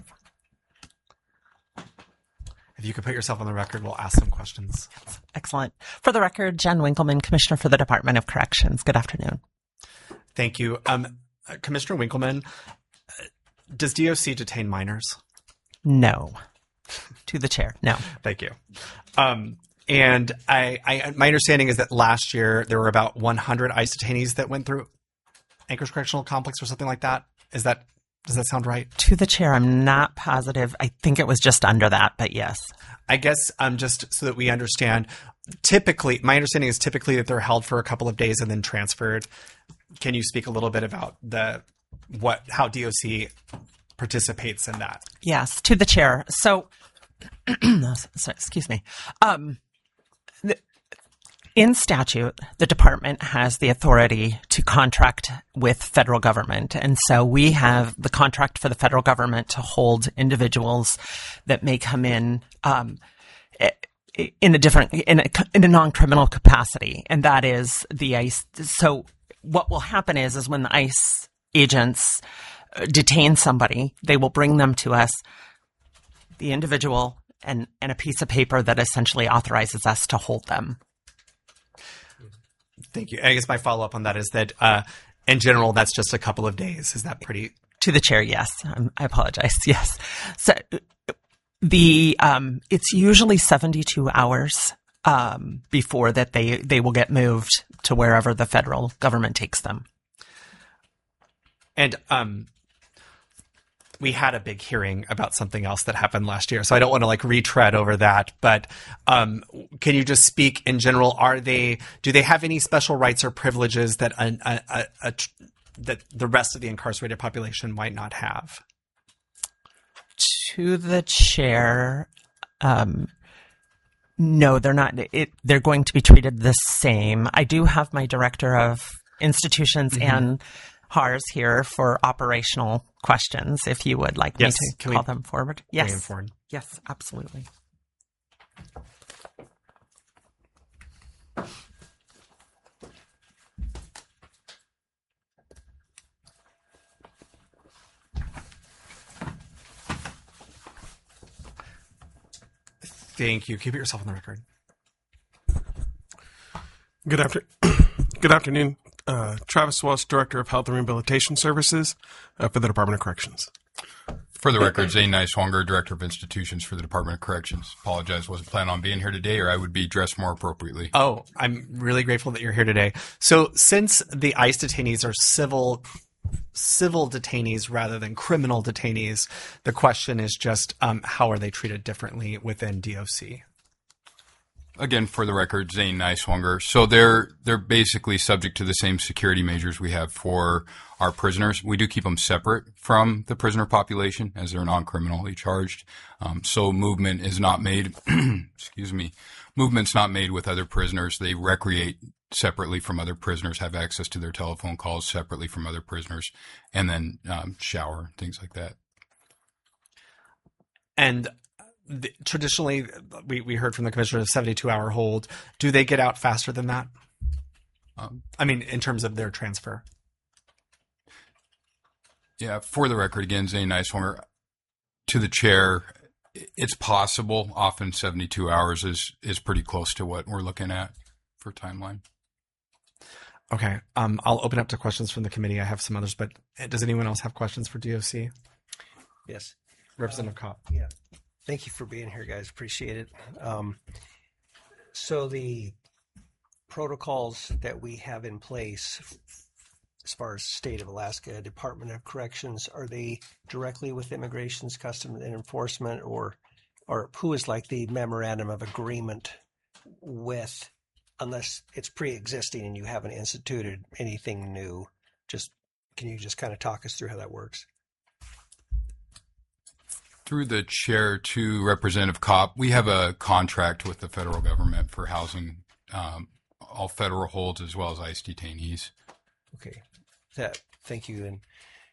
Speaker 1: If you could put yourself on the record, we'll ask some questions.
Speaker 10: Excellent. For the record, Jen Winkleman, Commissioner for the Department of Corrections. Good afternoon.
Speaker 1: Thank you. Um, uh, Commissioner Winkleman, uh, does D O C detain minors?
Speaker 10: No. To the chair, no.
Speaker 1: Thank you. Um, and I, I, my understanding is that last year there were about one hundred ICE detainees that went through Anchorage Correctional Complex or something like that. Is that, does that sound right?
Speaker 10: To the chair, I'm not positive. I think it was just under that, but yes.
Speaker 1: I guess um, just so that we understand, typically, my understanding is typically that they're held for a couple of days and then transferred. Can you speak a little bit about the what how D O C participates in that?
Speaker 10: Yes, to the chair. So, sorry, excuse me. Um, the, in statute, the department has the authority to contract with federal government. And so we have the contract for the federal government to hold individuals that may come in um, in a different, in a, in a non-criminal capacity. And that is the ICE. So what will happen is, is when the ICE agents detain somebody, they will bring them to us, the individual, and, and a piece of paper that essentially authorizes us to hold them.
Speaker 1: Thank you. I guess my follow-up on that is that, uh, in general, that's just a couple of days. Is that pretty?
Speaker 10: To the chair, yes. Um, I apologize. Yes. So the um, it's usually seventy-two hours um, before that they, they will get moved to wherever the federal government takes them.
Speaker 1: And um, we had a big hearing about something else that happened last year, so I don't want to like retread over that. But um, can you just speak in general? Are they? Do they have any special rights or privileges that a, a, a, a, that the rest of the incarcerated population might not have?
Speaker 10: To the chair, um, No, they're not. It, they're going to be treated the same. I do have my director of institutions mm-hmm. and H A R S here for operational questions, if you would like
Speaker 1: yes.
Speaker 10: me to
Speaker 1: Can
Speaker 10: call
Speaker 1: we
Speaker 10: them forward.
Speaker 1: Bring
Speaker 10: Yes.
Speaker 1: them forward?
Speaker 10: Yes, absolutely.
Speaker 1: Thank you. Keep it yourself on the record.
Speaker 11: Good after, good afternoon. Uh, Travis Walsh, Director of Health and Rehabilitation Services uh, for the Department of Corrections.
Speaker 12: For the record, Zane Neiswanger, Director of Institutions for the Department of Corrections. Apologize, wasn't planning on being here today, or I would be dressed more appropriately.
Speaker 1: Oh, I'm really grateful that you're here today. So since the ICE detainees are civil civil detainees rather than criminal detainees, the question is just um, how are they treated differently within D O C?
Speaker 12: Again, for the record, Zane Neiswanger. So they're they're basically subject to the same security measures we have for our prisoners. We do keep them separate from the prisoner population as they're non-criminally charged. Um, so movement is not made, excuse me, movement's not made with other prisoners. They recreate separately from other prisoners, have access to their telephone calls separately from other prisoners, and then um, shower, things like that.
Speaker 1: And the, traditionally, we, we heard from the commissioner, a seventy-two hour hold. Do they get out faster than that? Um, I mean, in terms of their transfer?
Speaker 12: Yeah, for the record, again, Zane Neiswanger, to the chair, it's possible. Often seventy-two hours is, is pretty close to what we're looking at for timeline.
Speaker 1: Okay. Um, I'll open up to questions from the committee. I have some others, but does anyone else have questions for D O C?
Speaker 7: Yes.
Speaker 1: Representative Kopp.
Speaker 7: Yeah. Thank you for being here, guys. Appreciate it. Um, so the protocols that we have in place as far as state of Alaska, Department of Corrections, are they directly with Immigration's Customs and Enforcement, or, or who is like the memorandum of agreement with, unless it's pre-existing and you haven't instituted anything new? Just can you just kind of talk us through how that works?
Speaker 12: Through the chair to Representative Kopp, we have a contract with the federal government for housing um, all federal holds as well as ICE detainees.
Speaker 7: Okay, that thank you. And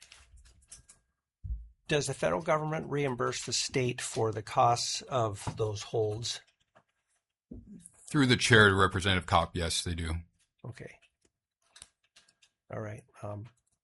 Speaker 7: does the federal government reimburse the state for the costs of those holds?
Speaker 12: Through the chair to Representative Kopp, yes, they do.
Speaker 7: Okay. All right. Um,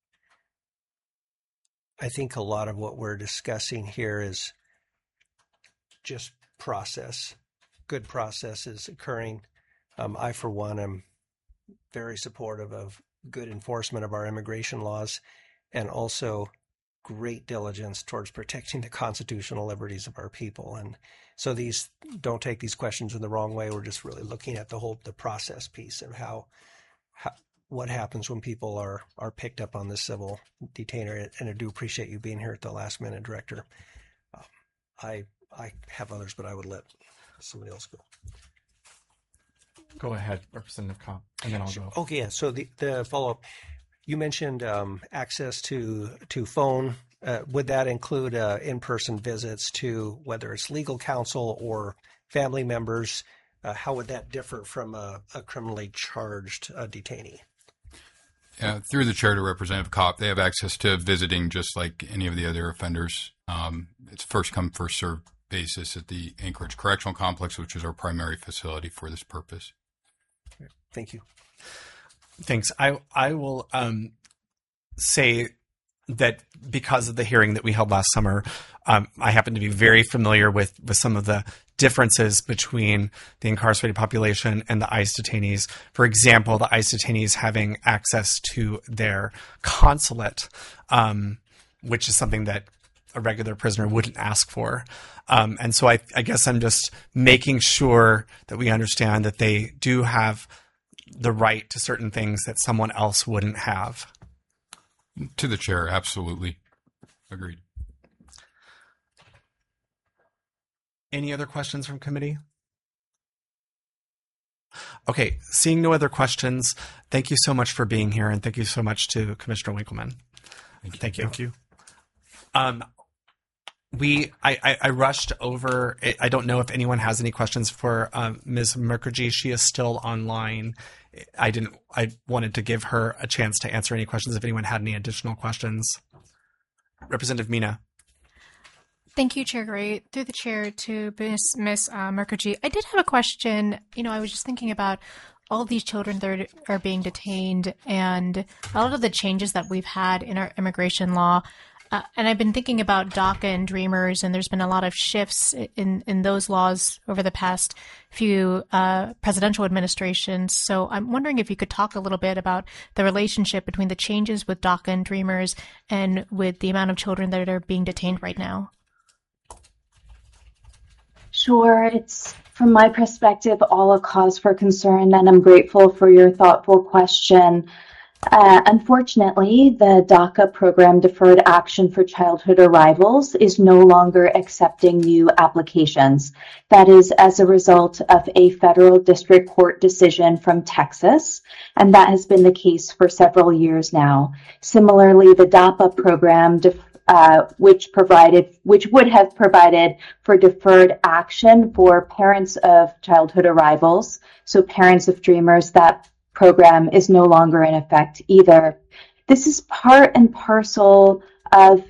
Speaker 7: I think a lot of what we're discussing here is just process. Good process is occurring. Um, I, for one, am very supportive of good enforcement of our immigration laws and also great diligence towards protecting the constitutional liberties of our people. And so these, don't take these questions in the wrong way. We're just really looking at the whole, the process piece and how, how what happens when people are, are picked up on this civil detainer. And I do appreciate you being here at the last minute, Director. Um, I, I have others, but I would let somebody else go.
Speaker 1: Go ahead, Representative Kopp, and then I'll go.
Speaker 7: Okay, yeah. So the, the follow-up, you mentioned um, access to to phone. Uh, would that include uh, in-person visits to whether it's legal counsel or family members? Uh, how would that differ from a, a criminally charged uh, detainee?
Speaker 12: Yeah, through the chair to Representative Kopp, they have access to visiting just like any of the other offenders. Um, it's first come, first served basis at the Anchorage Correctional Complex, which is our primary facility for this purpose.
Speaker 7: Thank you.
Speaker 1: Thanks. I I will um, say that because of the hearing that we held last summer, um, I happen to be very familiar with, with some of the differences between the incarcerated population and the ICE detainees. For example, the ICE detainees having access to their consulate, um, which is something that a regular prisoner wouldn't ask for. Um, and so I, I guess I'm just making sure that we understand that they do have the right to certain things that someone else wouldn't have.
Speaker 12: To the chair, absolutely. Agreed.
Speaker 1: Any other questions from committee? Okay, seeing no other questions, thank you so much for being here, and thank you so much to Commissioner Winkleman.
Speaker 12: Thank you.
Speaker 1: Thank you.
Speaker 11: Thank you.
Speaker 1: Um, we I, I, I rushed over. I don't know if anyone has any questions for um, Miz Mukherjee. She is still online. I didn't. I wanted to give her a chance to answer any questions if anyone had any additional questions. Representative Mina.
Speaker 9: Thank you, Chair Gray. Through the chair to Miz Miz Uh, Mukherjee. I did have a question. You know, I was just thinking about all of these children that are being detained and a lot of the changes that we've had in our immigration law. Uh, and I've been thinking about DACA and Dreamers, and there's been a lot of shifts in, in those laws over the past few uh, presidential administrations. So I'm wondering if you could talk a little bit about the relationship between the changes with DACA and Dreamers and with the amount of children that are being detained right now.
Speaker 6: Sure, it's from my perspective all a cause for concern, and I'm grateful for your thoughtful question. Uh, unfortunately, the DACA program, Deferred Action for Childhood Arrivals, is no longer accepting new applications. That is as a result of a federal district court decision from Texas, and that has been the case for several years now. Similarly, the DAPA program, def- uh, which provided, which would have provided for deferred action for parents of childhood arrivals, so parents of Dreamers, that program is no longer in effect either. This is part and parcel of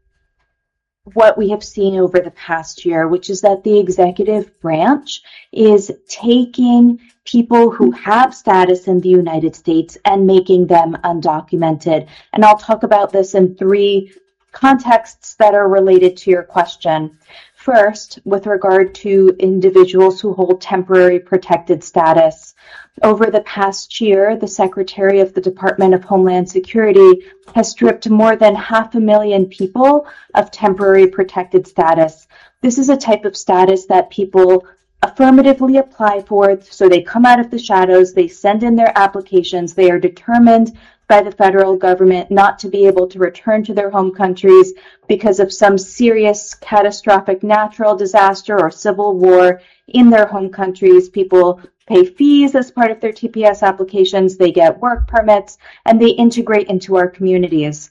Speaker 6: what we have seen over the past year, which is that the executive branch is taking people who have status in the United States and making them undocumented. And I'll talk about this in three contexts that are related to your question. First, with regard to individuals who hold temporary protected status. Over the past year, the Secretary of the Department of Homeland Security has stripped more than half a million people of temporary protected status. This is a type of status that people affirmatively apply for, so they come out of the shadows, they send in their applications, they are determined by the federal government not to be able to return to their home countries because of some serious catastrophic natural disaster or civil war in their home countries. People pay fees as part of their T P S applications, they get work permits, and they integrate into our communities.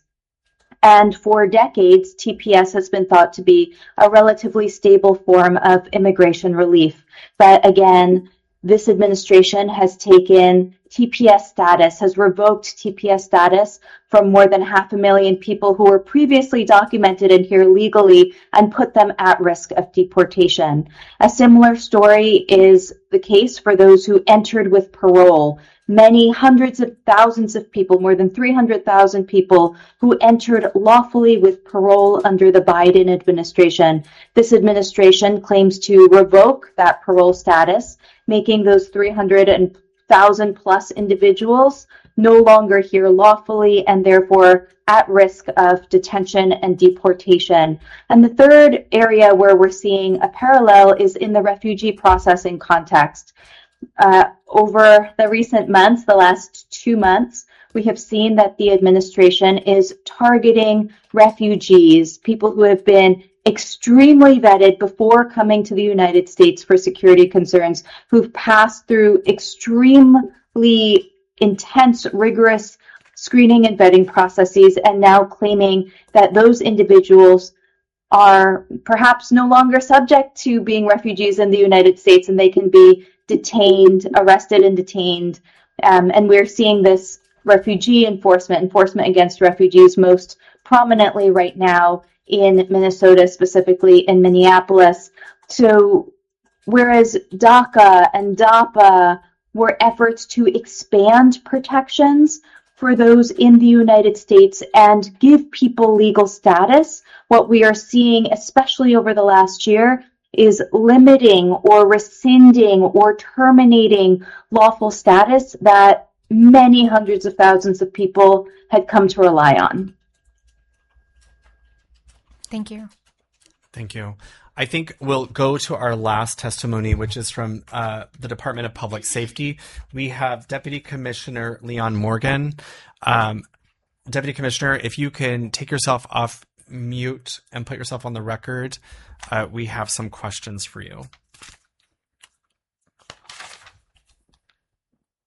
Speaker 6: And for decades, T P S has been thought to be a relatively stable form of immigration relief. But again, this administration has taken T P S status, has revoked T P S status from more than half a million people who were previously documented and here legally and put them at risk of deportation. A similar story is the case for those who entered with parole. Many hundreds of thousands of people, more than three hundred thousand people who entered lawfully with parole under the Biden administration. This administration claims to revoke that parole status, making those three hundred thousand plus individuals no longer here lawfully and therefore at risk of detention and deportation. And the third area where we're seeing a parallel is in the refugee processing context. Uh, over the recent months, the last two months, we have seen that the administration is targeting refugees, people who have been extremely vetted before coming to the United States for security concerns, who've passed through extremely intense, rigorous screening and vetting processes, and now claiming that those individuals are perhaps no longer subject to being refugees in the United States and they can be detained, arrested and detained. Um, and we're seeing this refugee enforcement, enforcement against refugees most prominently right now in Minnesota, specifically in Minneapolis. So whereas DACA and DAPA were efforts to expand protections for those in the United States and give people legal status, what we are seeing, especially over the last year, is limiting or rescinding or terminating lawful status that many hundreds of thousands of people had come to rely on.
Speaker 9: Thank you.
Speaker 1: Thank you. I think we'll go to our last testimony, which is from uh, the Department of Public Safety. We have Deputy Commissioner Leon Morgan. Um, Deputy Commissioner, if you can take yourself off mute and put yourself on the record, uh, we have some questions for you.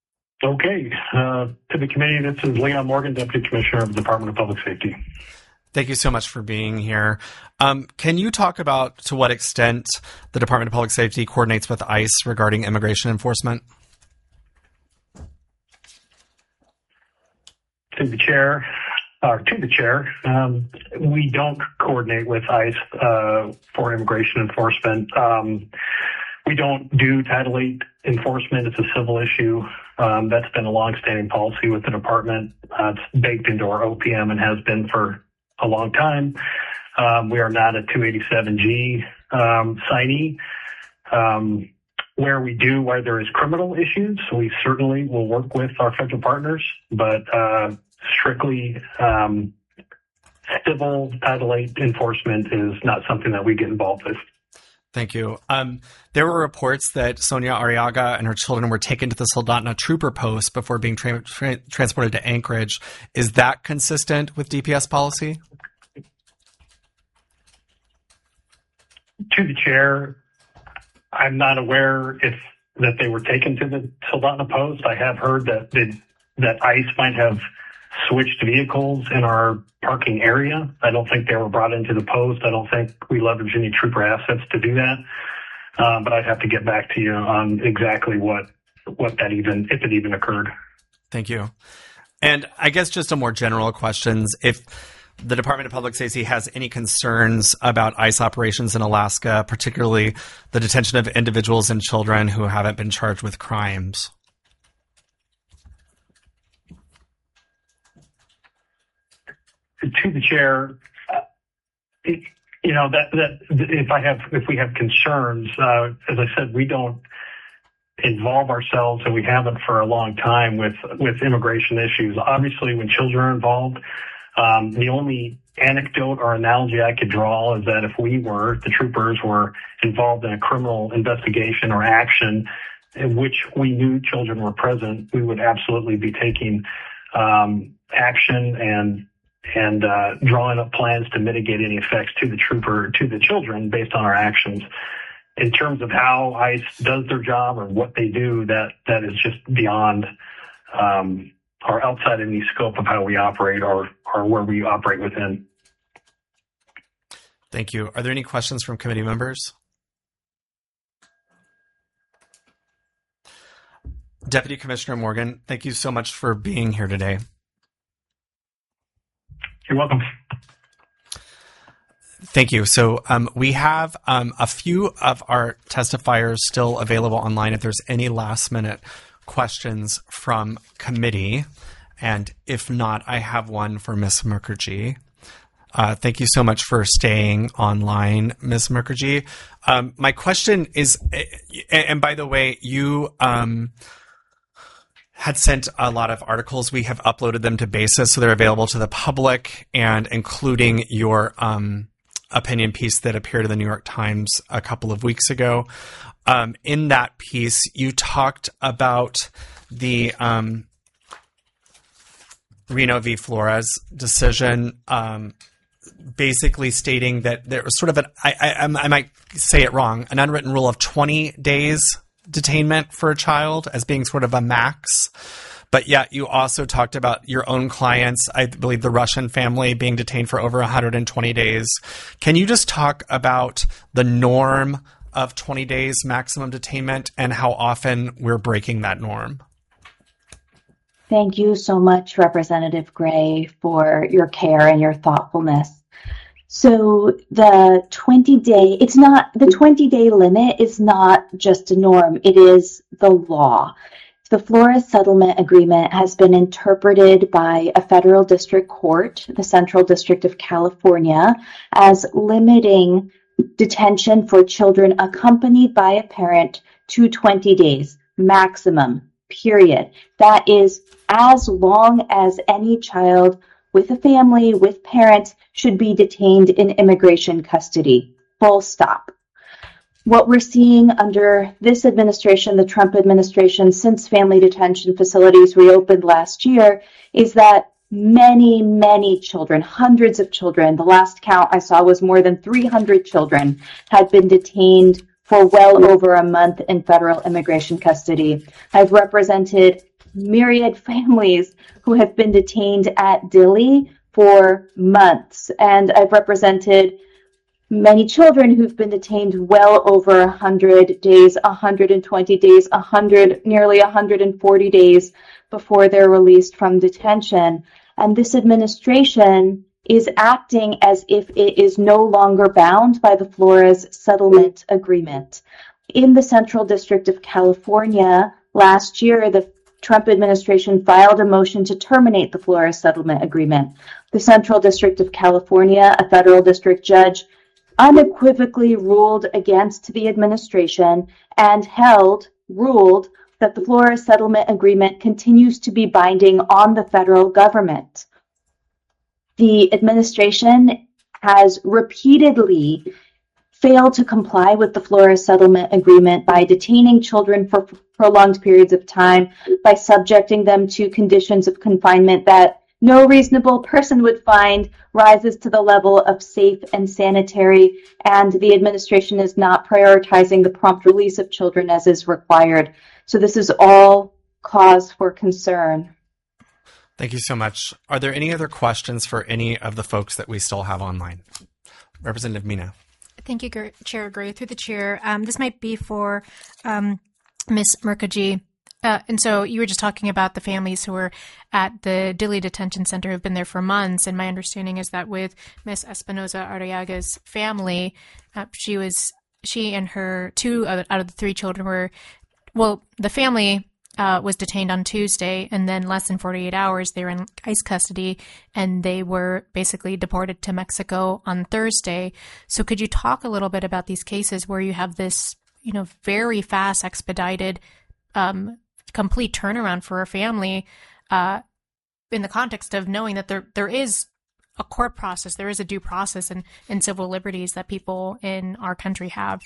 Speaker 13: Okay. Uh, to the committee, this is Leon Morgan, Deputy Commissioner of the Department of Public Safety.
Speaker 1: Thank you so much for being here. Um, can you talk about to what extent the Department of Public Safety coordinates with ICE regarding immigration enforcement?
Speaker 13: To the chair, or to the chair, um, we don't coordinate with ICE uh, for immigration enforcement. Um, we don't do Title eight enforcement. It's a civil issue. Um, that's been a longstanding policy with the department. Uh, it's baked into our O P M and has been for a long time. Um, we are not a two eighty-seven G um, signee. Um, where we do, where there is criminal issues, we certainly will work with our federal partners, but uh, strictly um, civil Title eight enforcement is not something that we get involved with.
Speaker 1: Thank you. Um, there were reports that Sonia Arriaga and her children were taken to the Soldotna Trooper Post before being tra- tra- transported to Anchorage. Is that consistent with D P S policy?
Speaker 13: To the chair, I'm not aware if that they were taken to the Soldotna Post. I have heard that that, that ICE might have switched vehicles in our parking area. I don't think they were brought into the post. I don't think we leverage any trooper assets to do that. Um, but I'd have to get back to you on exactly what what that even, if it even occurred.
Speaker 1: Thank you. And I guess just a more general questions. If the Department of Public Safety has any concerns about ICE operations in Alaska, particularly the detention of individuals and children who haven't been charged with crimes.
Speaker 13: To the chair, uh, it, you know, that, that if I have, if we have concerns, uh, as I said, we don't involve ourselves, and we haven't for a long time with, with immigration issues. Obviously, when children are involved, um, the only anecdote or analogy I could draw is that if we were, the troopers were involved in a criminal investigation or action in which we knew children were present, we would absolutely be taking um, action and and uh, drawing up plans to mitigate any effects to the trooper, to the children based on our actions. In terms of how ICE does their job or what they do, that that is just beyond um, or outside of the scope of how we operate or, or where we operate within.
Speaker 1: Thank you. Are there any questions from committee members? Deputy Commissioner Morgan, thank you so much for being here today.
Speaker 13: You're welcome.
Speaker 1: Thank you. So um, we have um, a few of our testifiers still available online if there's any last minute questions from committee. And if not, I have one for Miz Mukherjee. Uh, thank you so much for staying online, Miz Mukherjee. Um, my question is, and by the way, you um, had sent a lot of articles. We have uploaded them to Basis, so they're available to the public, and including your um, opinion piece that appeared in the New York Times a couple of weeks ago. Um, in that piece, you talked about the um, Reno v. Flores decision, um, basically stating that there was sort of an, I, I, I might say it wrong, an unwritten rule of twenty days detainment for a child as being sort of a max. But yet you also talked about your own clients, I believe the Russian family, being detained for over one hundred twenty days. Can you just talk about the norm of twenty days maximum detainment and how often we're breaking that norm?
Speaker 6: Thank you so much, Representative Gray, for your care and your thoughtfulness. So the twenty day, it's not, the twenty day limit is not just a norm, it is the law. The Flores Settlement Agreement has been interpreted by a federal district court, the Central District of California, as limiting detention for children accompanied by a parent to twenty days, maximum, period. That is as long as any child with a family, with parents, should be detained in immigration custody, full stop. What we're seeing under this administration, the Trump administration, since family detention facilities reopened last year, is that many, many children, hundreds of children, the last count I saw was more than three hundred children, had been detained for well over a month in federal immigration custody. I've represented myriad families who have been detained at Dilley for months. And I've represented many children who've been detained well over one hundred days, one hundred twenty days, one hundred, nearly one hundred forty days before they're released from detention. And this administration is acting as if it is no longer bound by the Flores settlement agreement. In the Central District of California, last year, the Trump administration filed a motion to terminate the Flores settlement agreement. The Central District of California, a federal district judge, unequivocally ruled against the administration and held, ruled that the Flores settlement agreement continues to be binding on the federal government. The administration has repeatedly failed to comply with the Flores settlement agreement by detaining children for prolonged periods of time, by subjecting them to conditions of confinement that no reasonable person would find rises to the level of safe and sanitary, and the administration is not prioritizing the prompt release of children as is required. So this is all cause for concern.
Speaker 1: Thank you so much. Are there any other questions for any of the folks that we still have online? Representative Mina.
Speaker 9: Thank you, Chair Gray. Through the chair, um, this might be for um, Miz Mukherjee. Uh, and so you were just talking about the families who are at the Dilley Detention Center who've been there for months. And my understanding is that with Miz Espinoza Arriaga's family, uh, she was she and her two out of the three children were, well, the family uh, was detained on Tuesday, and then less than forty-eight hours they were in ICE custody, and they were basically deported to Mexico on Thursday. So could you talk a little bit about these cases where you have this, you know, very fast, expedited, um, complete turnaround for a family, uh, in the context of knowing that there there is a court process, there is a due process and, and civil liberties that people in our country have?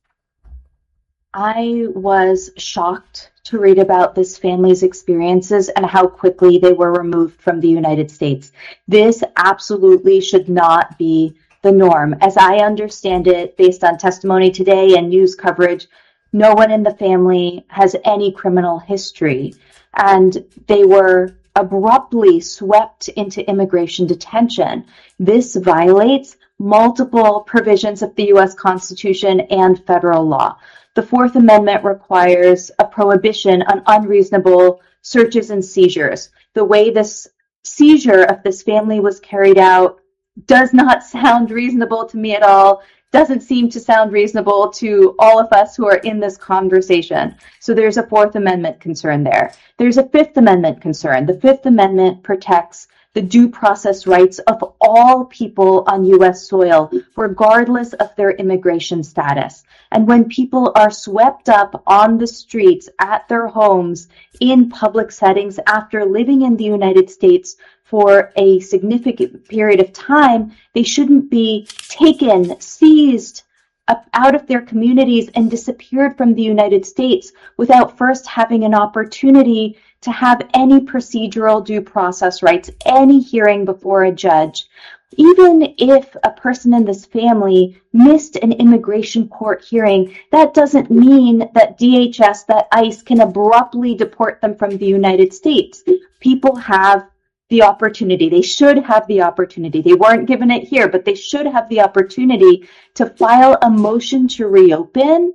Speaker 6: I was shocked to read about this family's experiences and how quickly they were removed from the United States. This absolutely should not be the norm. As I understand it, based on testimony today and news coverage, no one in the family has any criminal history, and they were abruptly swept into immigration detention. This violates multiple provisions of the U S Constitution and federal law. The Fourth Amendment requires a prohibition on unreasonable searches and seizures. The way this seizure of this family was carried out does not sound reasonable to me at all, doesn't seem to sound reasonable to all of us who are in this conversation. So there's a Fourth Amendment concern there. There's a Fifth Amendment concern. The Fifth Amendment protects the due process rights of all people on U S soil, regardless of their immigration status. And when people are swept up on the streets, at their homes, in public settings, after living in the United States for a significant period of time, they shouldn't be taken, seized up out of their communities and disappeared from the United States without first having an opportunity to have any procedural due process rights, any hearing before a judge. Even if a person in this family missed an immigration court hearing, that doesn't mean that D H S, that ICE, can abruptly deport them from the United States. People have the opportunity. They should have the opportunity. They weren't given it here, but they should have the opportunity to file a motion to reopen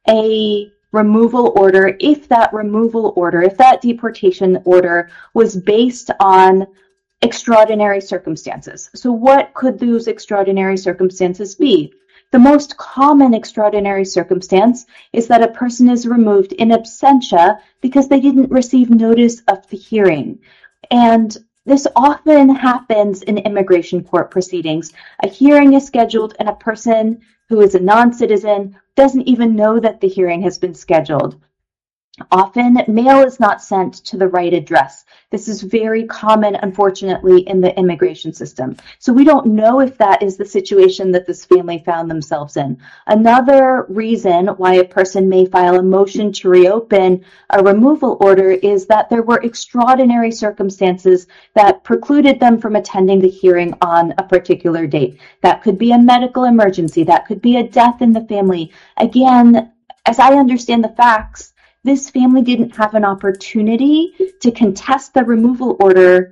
Speaker 6: a removal order if that removal order, if that deportation order was based on extraordinary circumstances. So what could those extraordinary circumstances be? The most common extraordinary circumstance is that a person is removed in absentia because they didn't receive notice of the hearing. And this often happens in immigration court proceedings. A hearing is scheduled and a person who is a non-citizen doesn't even know that the hearing has been scheduled. Often, mail is not sent to the right address. This is very common, unfortunately, in the immigration system. So we don't know if that is the situation that this family found themselves in. Another reason why a person may file a motion to reopen a removal order is that there were extraordinary circumstances that precluded them from attending the hearing on a particular date. That could be a medical emergency. That could be a death in the family. Again, as I understand the facts, this family didn't have an opportunity to contest the removal order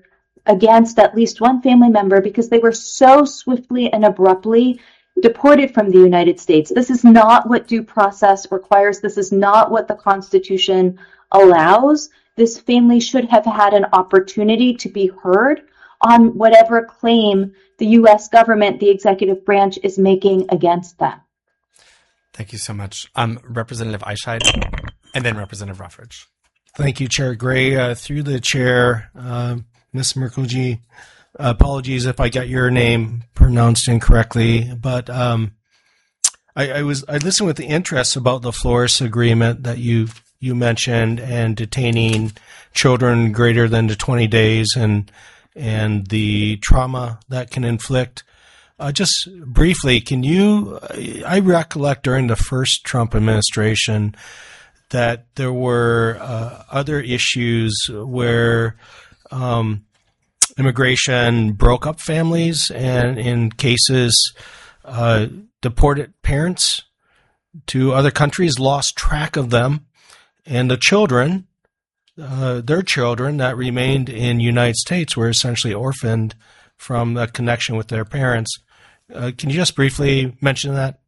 Speaker 6: against at least one family member because they were so swiftly and abruptly deported from the United States. This is not what due process requires. This is not what the Constitution allows. This family should have had an opportunity to be heard on whatever claim the U S government, the executive branch, is making against them.
Speaker 1: Thank you so much. Um, Representative Eichscheid, and then Representative Ruffridge.
Speaker 7: Thank you, Chair Gray. Uh, through the chair, uh, Miz Mukherjee, apologies if I got your name pronounced incorrectly, but um, I, I was I listened with interest about the Flores Agreement that you you mentioned and detaining children greater than to twenty days and and the trauma that can inflict. Uh, just briefly, can you? I recollect during the first Trump administration that there were uh, other issues where um, immigration broke up families, and in cases, uh, deported parents to other countries lost track of them, and the children, uh, their children that remained in the United States were essentially orphaned from the connection with their parents. Uh, can you just briefly mention that?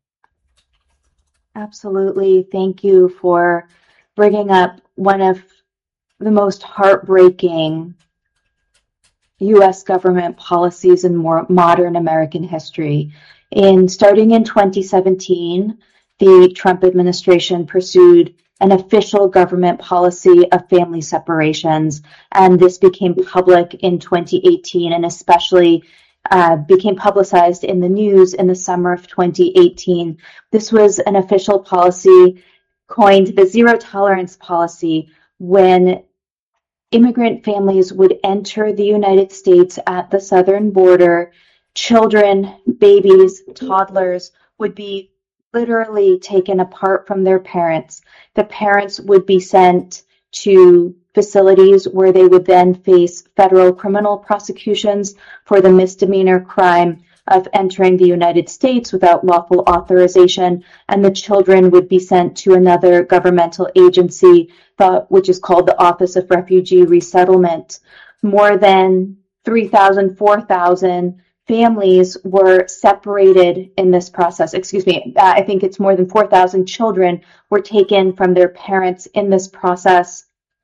Speaker 6: Absolutely. Thank you for bringing up one of the most heartbreaking U S government policies in more modern American history. In starting in twenty seventeen, the Trump administration pursued an official government policy of family separations, and this became public in twenty eighteen, and especially uh, became publicized in the news in the summer of twenty eighteen. This was an official policy coined the zero tolerance policy when immigrant families would enter the United States at the southern border. Children, babies, toddlers would be literally taken apart from their parents. The parents would be sent to facilities where they would then face federal criminal prosecutions for the misdemeanor crime of entering the United States without lawful authorization, and the children would be sent to another governmental agency, uh, which is called the Office of Refugee Resettlement. More than three thousand, four thousand families were separated in this process. Excuse me, uh, I think it's more than four thousand children were taken from their parents in this process.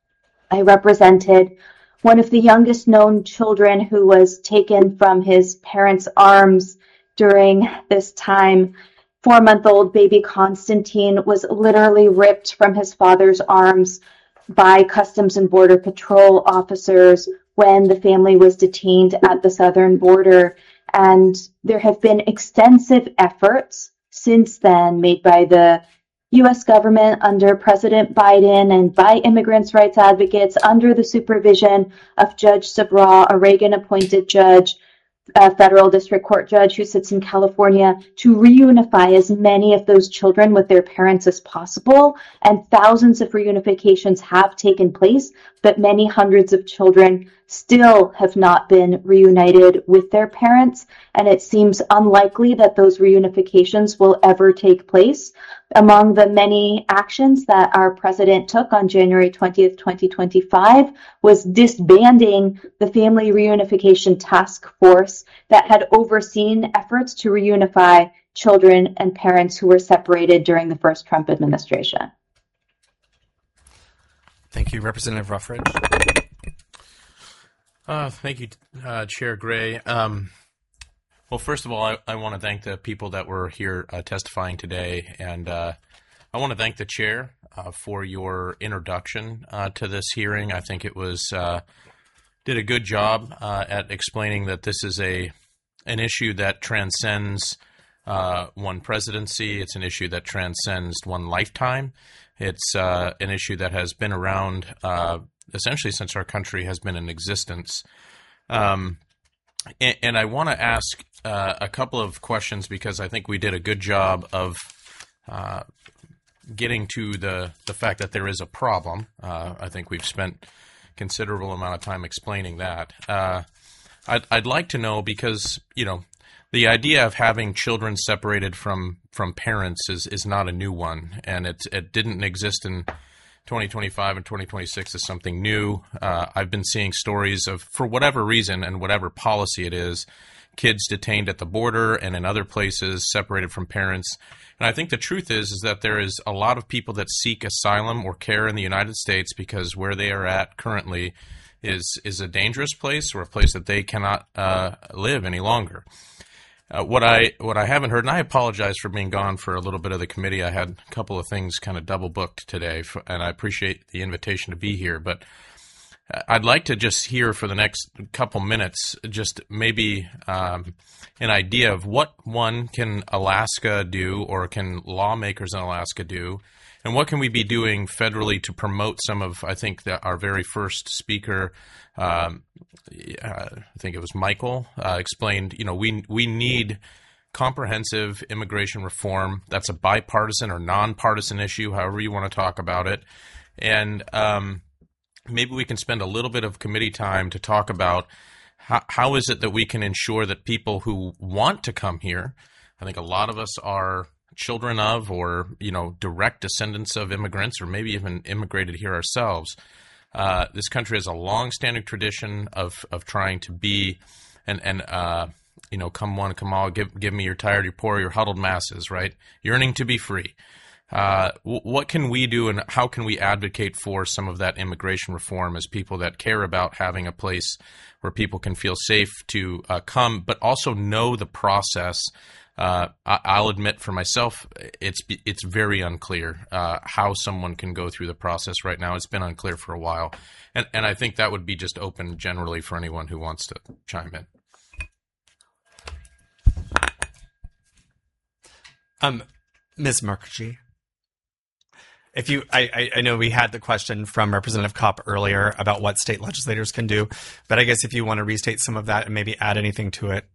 Speaker 6: I represented one of the youngest known children who was taken from his parents' arms during this time. Four-month-old baby Constantine was literally ripped from his father's arms by Customs and Border Patrol officers when the family was detained at the southern border. And there have been extensive efforts since then made by the U S government under President Biden and by immigrants' rights advocates under the supervision of Judge Sabraw, a Reagan-appointed judge, a federal district court judge who sits in California, to reunify as many of those children with their parents as possible. And thousands of reunifications have taken place, but many hundreds of children still have not been reunited with their parents. And it seems unlikely that those reunifications will ever take place. Among the many actions that our president took on January twentieth, twenty twenty-five was disbanding the Family Reunification Task Force that had overseen efforts to reunify children and parents who were separated during the first Trump administration.
Speaker 1: Thank you. Representative Ruffridge.
Speaker 14: Uh, thank you, uh, Chair Gray. Um, well, first of all, I, I want to thank the people that were here uh, testifying today, and uh, I want to thank the Chair uh, for your introduction uh, to this hearing. I think it was uh, did a good job uh, at explaining that this is a an issue that transcends uh, one presidency. It's an issue that transcends one lifetime. It's uh, an issue that has been around uh, essentially since our country has been in existence. Um, and, and I want to ask uh, a couple of questions because I think we did a good job of uh, getting to the, the fact that there is a problem. Uh, I think we've spent considerable amount of time explaining that. Uh, I'd, I'd like to know because, you know, the idea of having children separated from, from parents is, is not a new one, and it, it didn't exist in twenty twenty-five and twenty twenty-six is something new. Uh, I've been seeing stories of, for whatever reason and whatever policy it is, kids detained at the border and in other places, separated from parents. And I think the truth is, is that there is a lot of people that seek asylum or care in the United States because where they are at currently is is a dangerous place or a place that they cannot uh, live any longer. Uh, what I what I haven't heard, and I apologize for being gone for a little bit of the committee. I had a couple of things kind of double booked today, for, and I appreciate the invitation to be here. But I'd like to just hear for the next couple minutes, just maybe um, an idea of what, one, can Alaska do or can lawmakers in Alaska do, and what can we be doing federally to promote some of, I think, that our very first speaker, um, uh, I think it was Michael, uh, explained, you know, we we need comprehensive immigration reform. That's a bipartisan or nonpartisan issue, however you want to talk about it. And um, maybe we can spend a little bit of committee time to talk about how, how is it that we can ensure that people who want to come here, I think a lot of us are children of or, you know, direct descendants of immigrants or maybe even immigrated here ourselves. Uh, this country has a long-standing tradition of, of trying to be and, and uh, you know, come one, come all, give, give me your tired, your poor, your huddled masses, right? Yearning to be free. Uh, w- what can we do and how can we advocate for some of that immigration reform as people that care about having a place where people can feel safe to uh, come, but also know the process? Uh, I- I'll admit for myself, it's it's very unclear uh, how someone can go through the process right now. It's been unclear for a while. And, and I think that would be just open generally for anyone who wants to chime in.
Speaker 1: Um, Miz Mukherjee. If you, I, I, I know we had the question from Representative Kopp earlier about what state legislators can do, but I guess if you want to restate some of that and maybe add anything to it.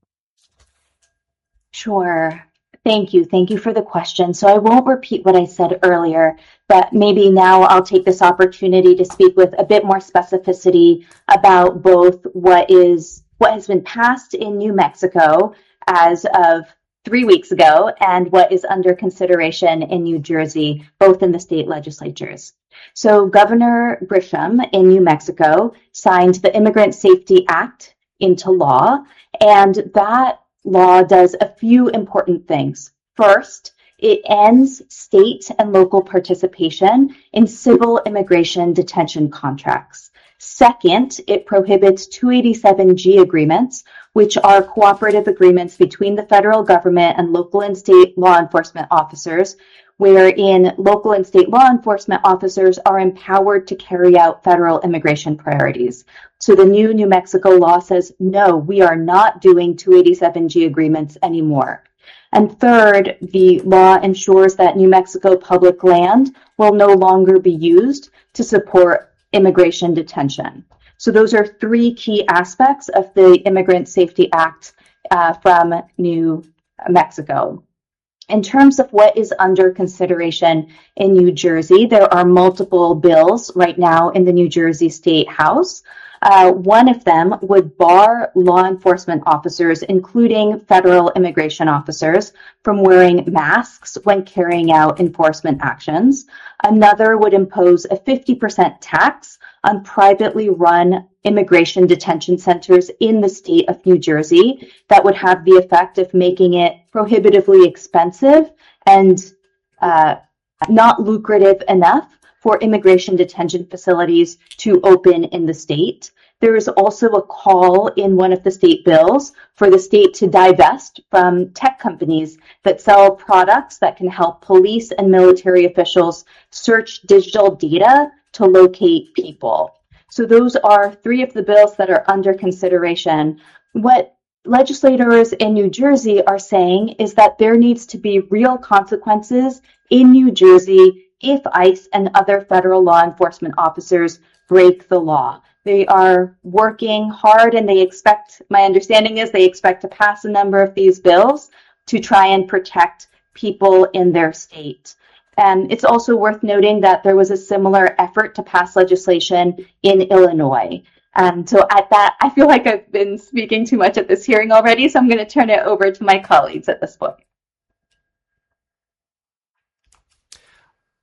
Speaker 6: Sure. Thank you. Thank you for the question. So I won't repeat what I said earlier, but maybe now I'll take this opportunity to speak with a bit more specificity about both what is what has been passed in New Mexico as of three weeks ago and what is under consideration in New Jersey, both in the state legislatures. So Governor Grisham in New Mexico signed the Immigrant Safety Act into law, and that law does a few important things. First, it ends state and local participation in civil immigration detention contracts. Second, it prohibits two eighty-seven G agreements, which are cooperative agreements between the federal government and local and state law enforcement officers, wherein local and state law enforcement officers are empowered to carry out federal immigration priorities. So the new New Mexico law says, no, we are not doing two eighty-seven G agreements anymore. And third, the law ensures that New Mexico public land will no longer be used to support immigration detention. So those are three key aspects of the Immigrant Safety Act uh, from New Mexico. In terms of what is under consideration in New Jersey, there are multiple bills right now in the New Jersey State House. Uh, one of them would bar law enforcement officers, including federal immigration officers, from wearing masks when carrying out enforcement actions. Another would impose a fifty percent tax on privately run immigration detention centers in the state of New Jersey that would have the effect of making it prohibitively expensive and uh, not lucrative enough for immigration detention facilities to open in the state. There is also a call in one of the state bills for the state to divest from tech companies that sell products that can help police and military officials search digital data to locate people. So those are three of the bills that are under consideration. What legislators in New Jersey are saying is that there needs to be real consequences in New Jersey if ICE and other federal law enforcement officers break the law. They are working hard and they expect, my understanding is they expect to pass a number of these bills to try and protect people in their state. And it's also worth noting that there was a similar effort to pass legislation in Illinois. Um, so at that, I feel like I've been speaking too much at this hearing already, so I'm going to turn it over to my colleagues at this point.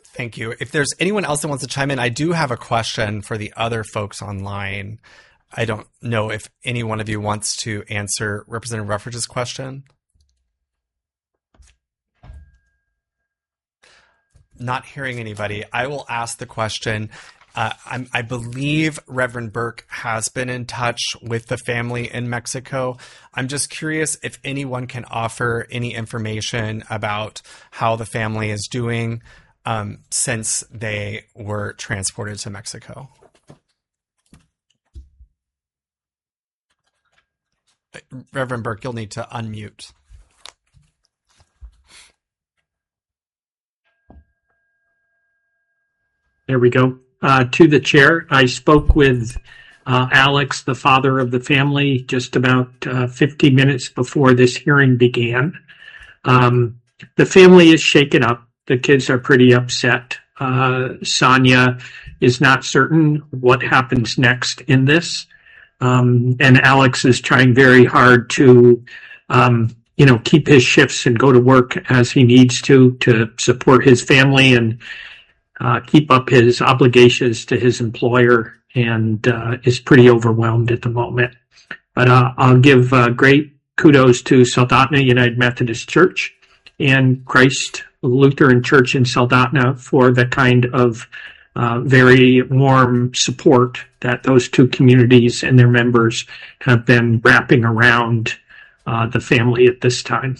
Speaker 1: Thank you. If there's anyone else that wants to chime in, I do have a question for the other folks online. I don't know if any one of you wants to answer Representative Ruffordge's question. Not hearing anybody, I will ask the question. Uh, I'm, I believe Reverend Burke has been in touch with the family in Mexico. I'm just curious if anyone can offer any information about how the family is doing um, since they were transported to Mexico. Reverend Burke, you'll need to unmute.
Speaker 2: There we go. Uh, to the chair, I spoke with uh, Alex, the father of the family, just about uh, fifty minutes before this hearing began. Um, the family is shaken up. The kids are pretty upset. Uh, Sonia is not certain what happens next in this. Um, and Alex is trying very hard to, um, you know, keep his shifts and go to work as he needs to, to support his family and Uh, keep up his obligations to his employer, and uh, is pretty overwhelmed at the moment. But uh, I'll give uh, great kudos to Soldotna United Methodist Church and Christ Lutheran Church in Soldotna for the kind of uh, very warm support that those two communities and their members have been wrapping around uh, the family at this time.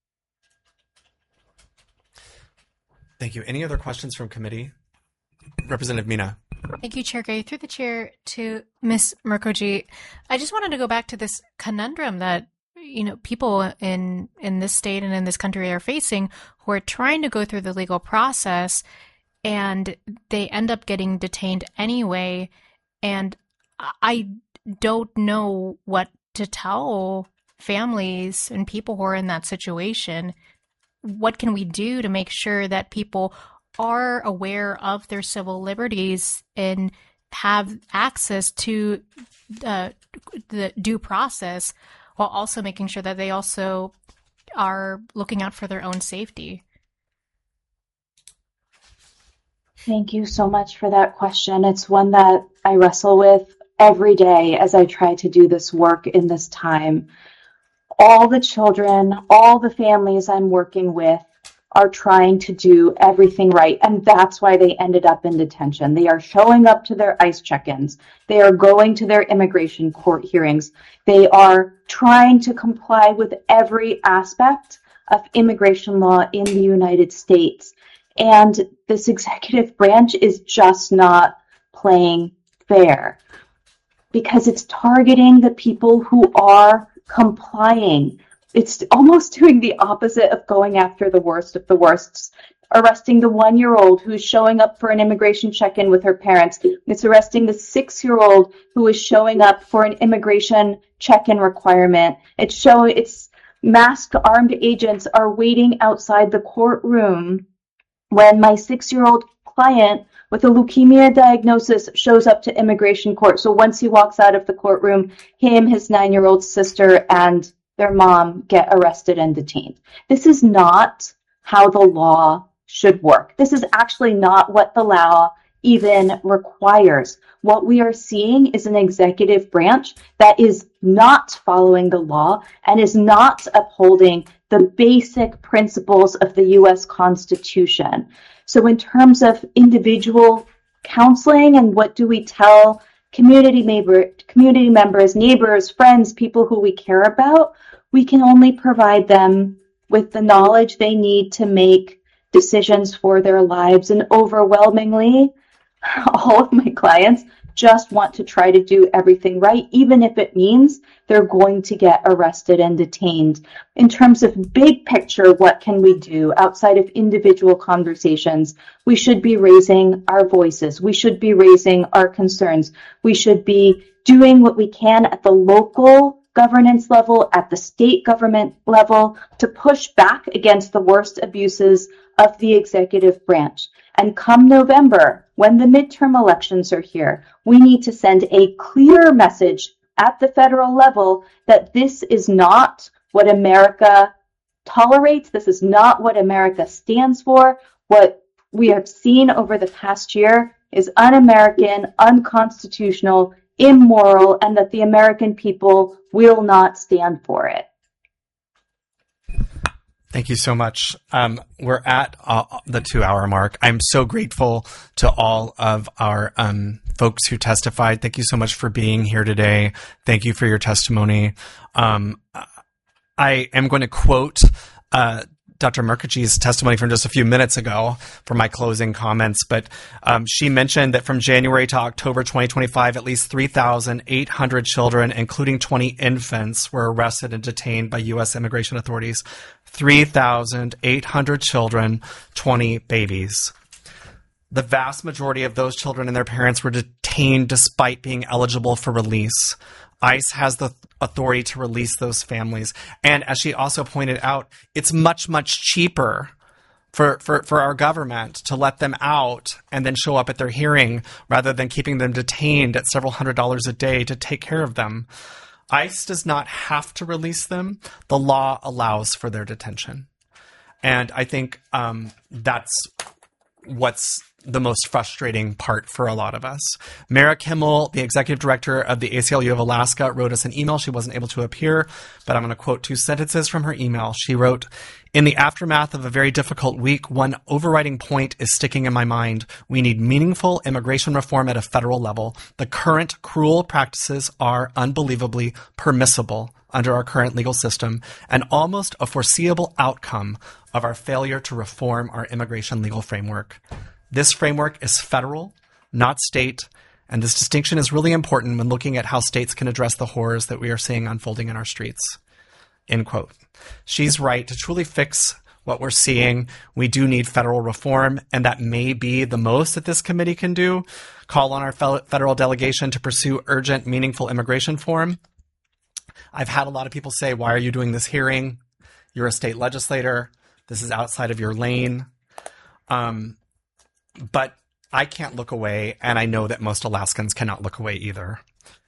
Speaker 1: Thank you. Any other questions from committee? Representative Mina.
Speaker 9: Thank you, Chair Gray. Through the chair to Miz Murkojee, I just wanted to go back to this conundrum that, you know, people in in this state and in this country are facing, who are trying to go through the legal process and they end up getting detained anyway. And I don't know what to tell families and people who are in that situation. What can we do to make sure that people are aware of their civil liberties and have access to uh, the due process, while also making sure that they also are looking out for their own safety?
Speaker 6: Thank you so much for that question. It's one that I wrestle with every day as I try to do this work in this time. All the children, all the families I'm working with are trying to do everything right, and that's why they ended up in detention. They are showing up to their ICE check-ins. They are going to their immigration court hearings. They are trying to comply with every aspect of immigration law in the United States. And this executive branch is just not playing fair because it's targeting the people who are complying. It's almost doing the opposite of going after the worst of the worsts. Arresting the one-year-old who's showing up for an immigration check-in with her parents. It's arresting the six-year-old who is showing up for an immigration check-in requirement. It's showing, it's masked armed agents are waiting outside the courtroom when my six-year-old client with a leukemia diagnosis shows up to immigration court. So once he walks out of the courtroom, him, his nine-year-old sister, and their mom get arrested and detained. This is not how the law should work. This is actually not what the law even requires. What we are seeing is an executive branch that is not following the law and is not upholding the basic principles of the U S Constitution. So in terms of individual counseling and what do we tell community member, community members, neighbors, friends, people who we care about, we can only provide them with the knowledge they need to make decisions for their lives. And overwhelmingly, all of my clients just want to try to do everything right, even if it means they're going to get arrested and detained. In terms of big picture, what can we do outside of individual conversations? We should be raising our voices. We should be raising our concerns. We should be doing what we can at the local governance level, at the state government level, to push back against the worst abuses of the executive branch. And come November, when the midterm elections are here, we need to send a clear message at the federal level that this is not what America tolerates. This is not what America stands for. What we have seen over the past year is un-American, unconstitutional, immoral, and that the American people will not stand for it.
Speaker 1: Thank you so much. Um, we're at uh, the two-hour mark. I'm so grateful to all of our um, folks who testified. Thank you so much for being here today. Thank you for your testimony. Um, I am going to quote uh, Doctor Mukherjee's testimony from just a few minutes ago for my closing comments, but um, she mentioned that from January to October twenty twenty-five, at least three thousand eight hundred children, including twenty infants, were arrested and detained by U S immigration authorities. three thousand eight hundred children, twenty babies. The vast majority of those children and their parents were detained despite being eligible for release. ICE has the authority to release those families. And as she also pointed out, it's much, much cheaper for, for, for our government to let them out and then show up at their hearing rather than keeping them detained at several hundred dollars a day to take care of them. ICE does not have to release them. The law allows for their detention. And I think um, that's what's the most frustrating part for a lot of us. Mara Kimmel, the executive director of the A C L U of Alaska, wrote us an email. She wasn't able to appear, but I'm going to quote two sentences from her email. She wrote, "In the aftermath of a very difficult week, one overriding point is sticking in my mind. We need meaningful immigration reform at a federal level. The current cruel practices are unbelievably permissible under our current legal system and almost a foreseeable outcome of our failure to reform our immigration legal framework. This framework is federal, not state, and this distinction is really important when looking at how states can address the horrors that we are seeing unfolding in our streets." End quote. She's right. To truly fix what we're seeing, we do need federal reform, and that may be the most that this committee can do. Call on our federal delegation to pursue urgent, meaningful immigration reform. I've had a lot of people say, why are you doing this hearing? You're a state legislator. This is outside of your lane. Um, but I can't look away, and I know that most Alaskans cannot look away either.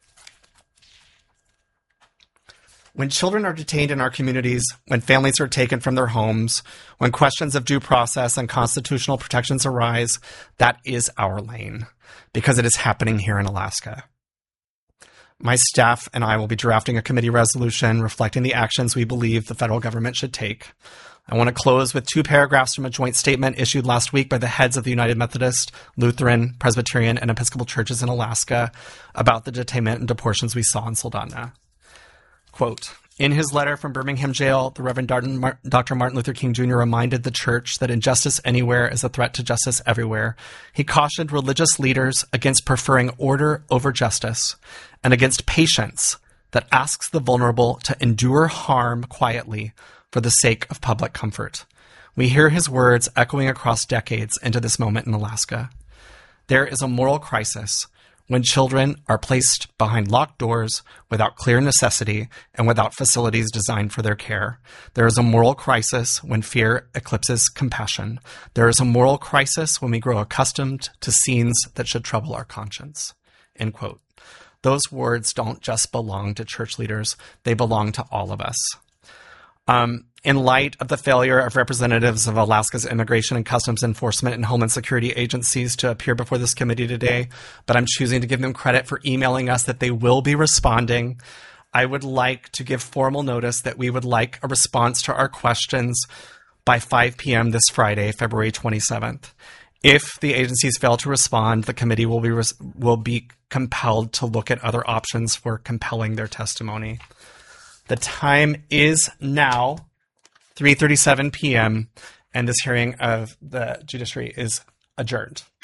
Speaker 1: When children are detained in our communities, when families are taken from their homes, when questions of due process and constitutional protections arise, that is our lane, because it is happening here in Alaska. My staff and I will be drafting a committee resolution reflecting the actions we believe the federal government should take. I want to close with two paragraphs from a joint statement issued last week by the heads of the United Methodist, Lutheran, Presbyterian, and Episcopal churches in Alaska about the detainment and deportations we saw in Soldotna. Quote, "In his letter from Birmingham jail, the Reverend Doctor Martin Luther King Junior reminded the church that injustice anywhere is a threat to justice everywhere. He cautioned religious leaders against preferring order over justice and against patience that asks the vulnerable to endure harm quietly for the sake of public comfort. We hear his words echoing across decades into this moment in Alaska. There is a moral crisis when children are placed behind locked doors without clear necessity and without facilities designed for their care. There is a moral crisis when fear eclipses compassion. There is a moral crisis when we grow accustomed to scenes that should trouble our conscience." End quote. Those words don't just belong to church leaders. They belong to all of us. Um, in light of the failure of representatives of Alaska's Immigration and Customs Enforcement and Homeland Security agencies to appear before this committee today, but I'm choosing to give them credit for emailing us that they will be responding, I would like to give formal notice that we would like a response to our questions by five p.m. this Friday, February twenty-seventh. If the agencies fail to respond, the committee will be res- will be compelled to look at other options for compelling their testimony. The time is now three thirty-seven p.m., and this hearing of the judiciary is adjourned.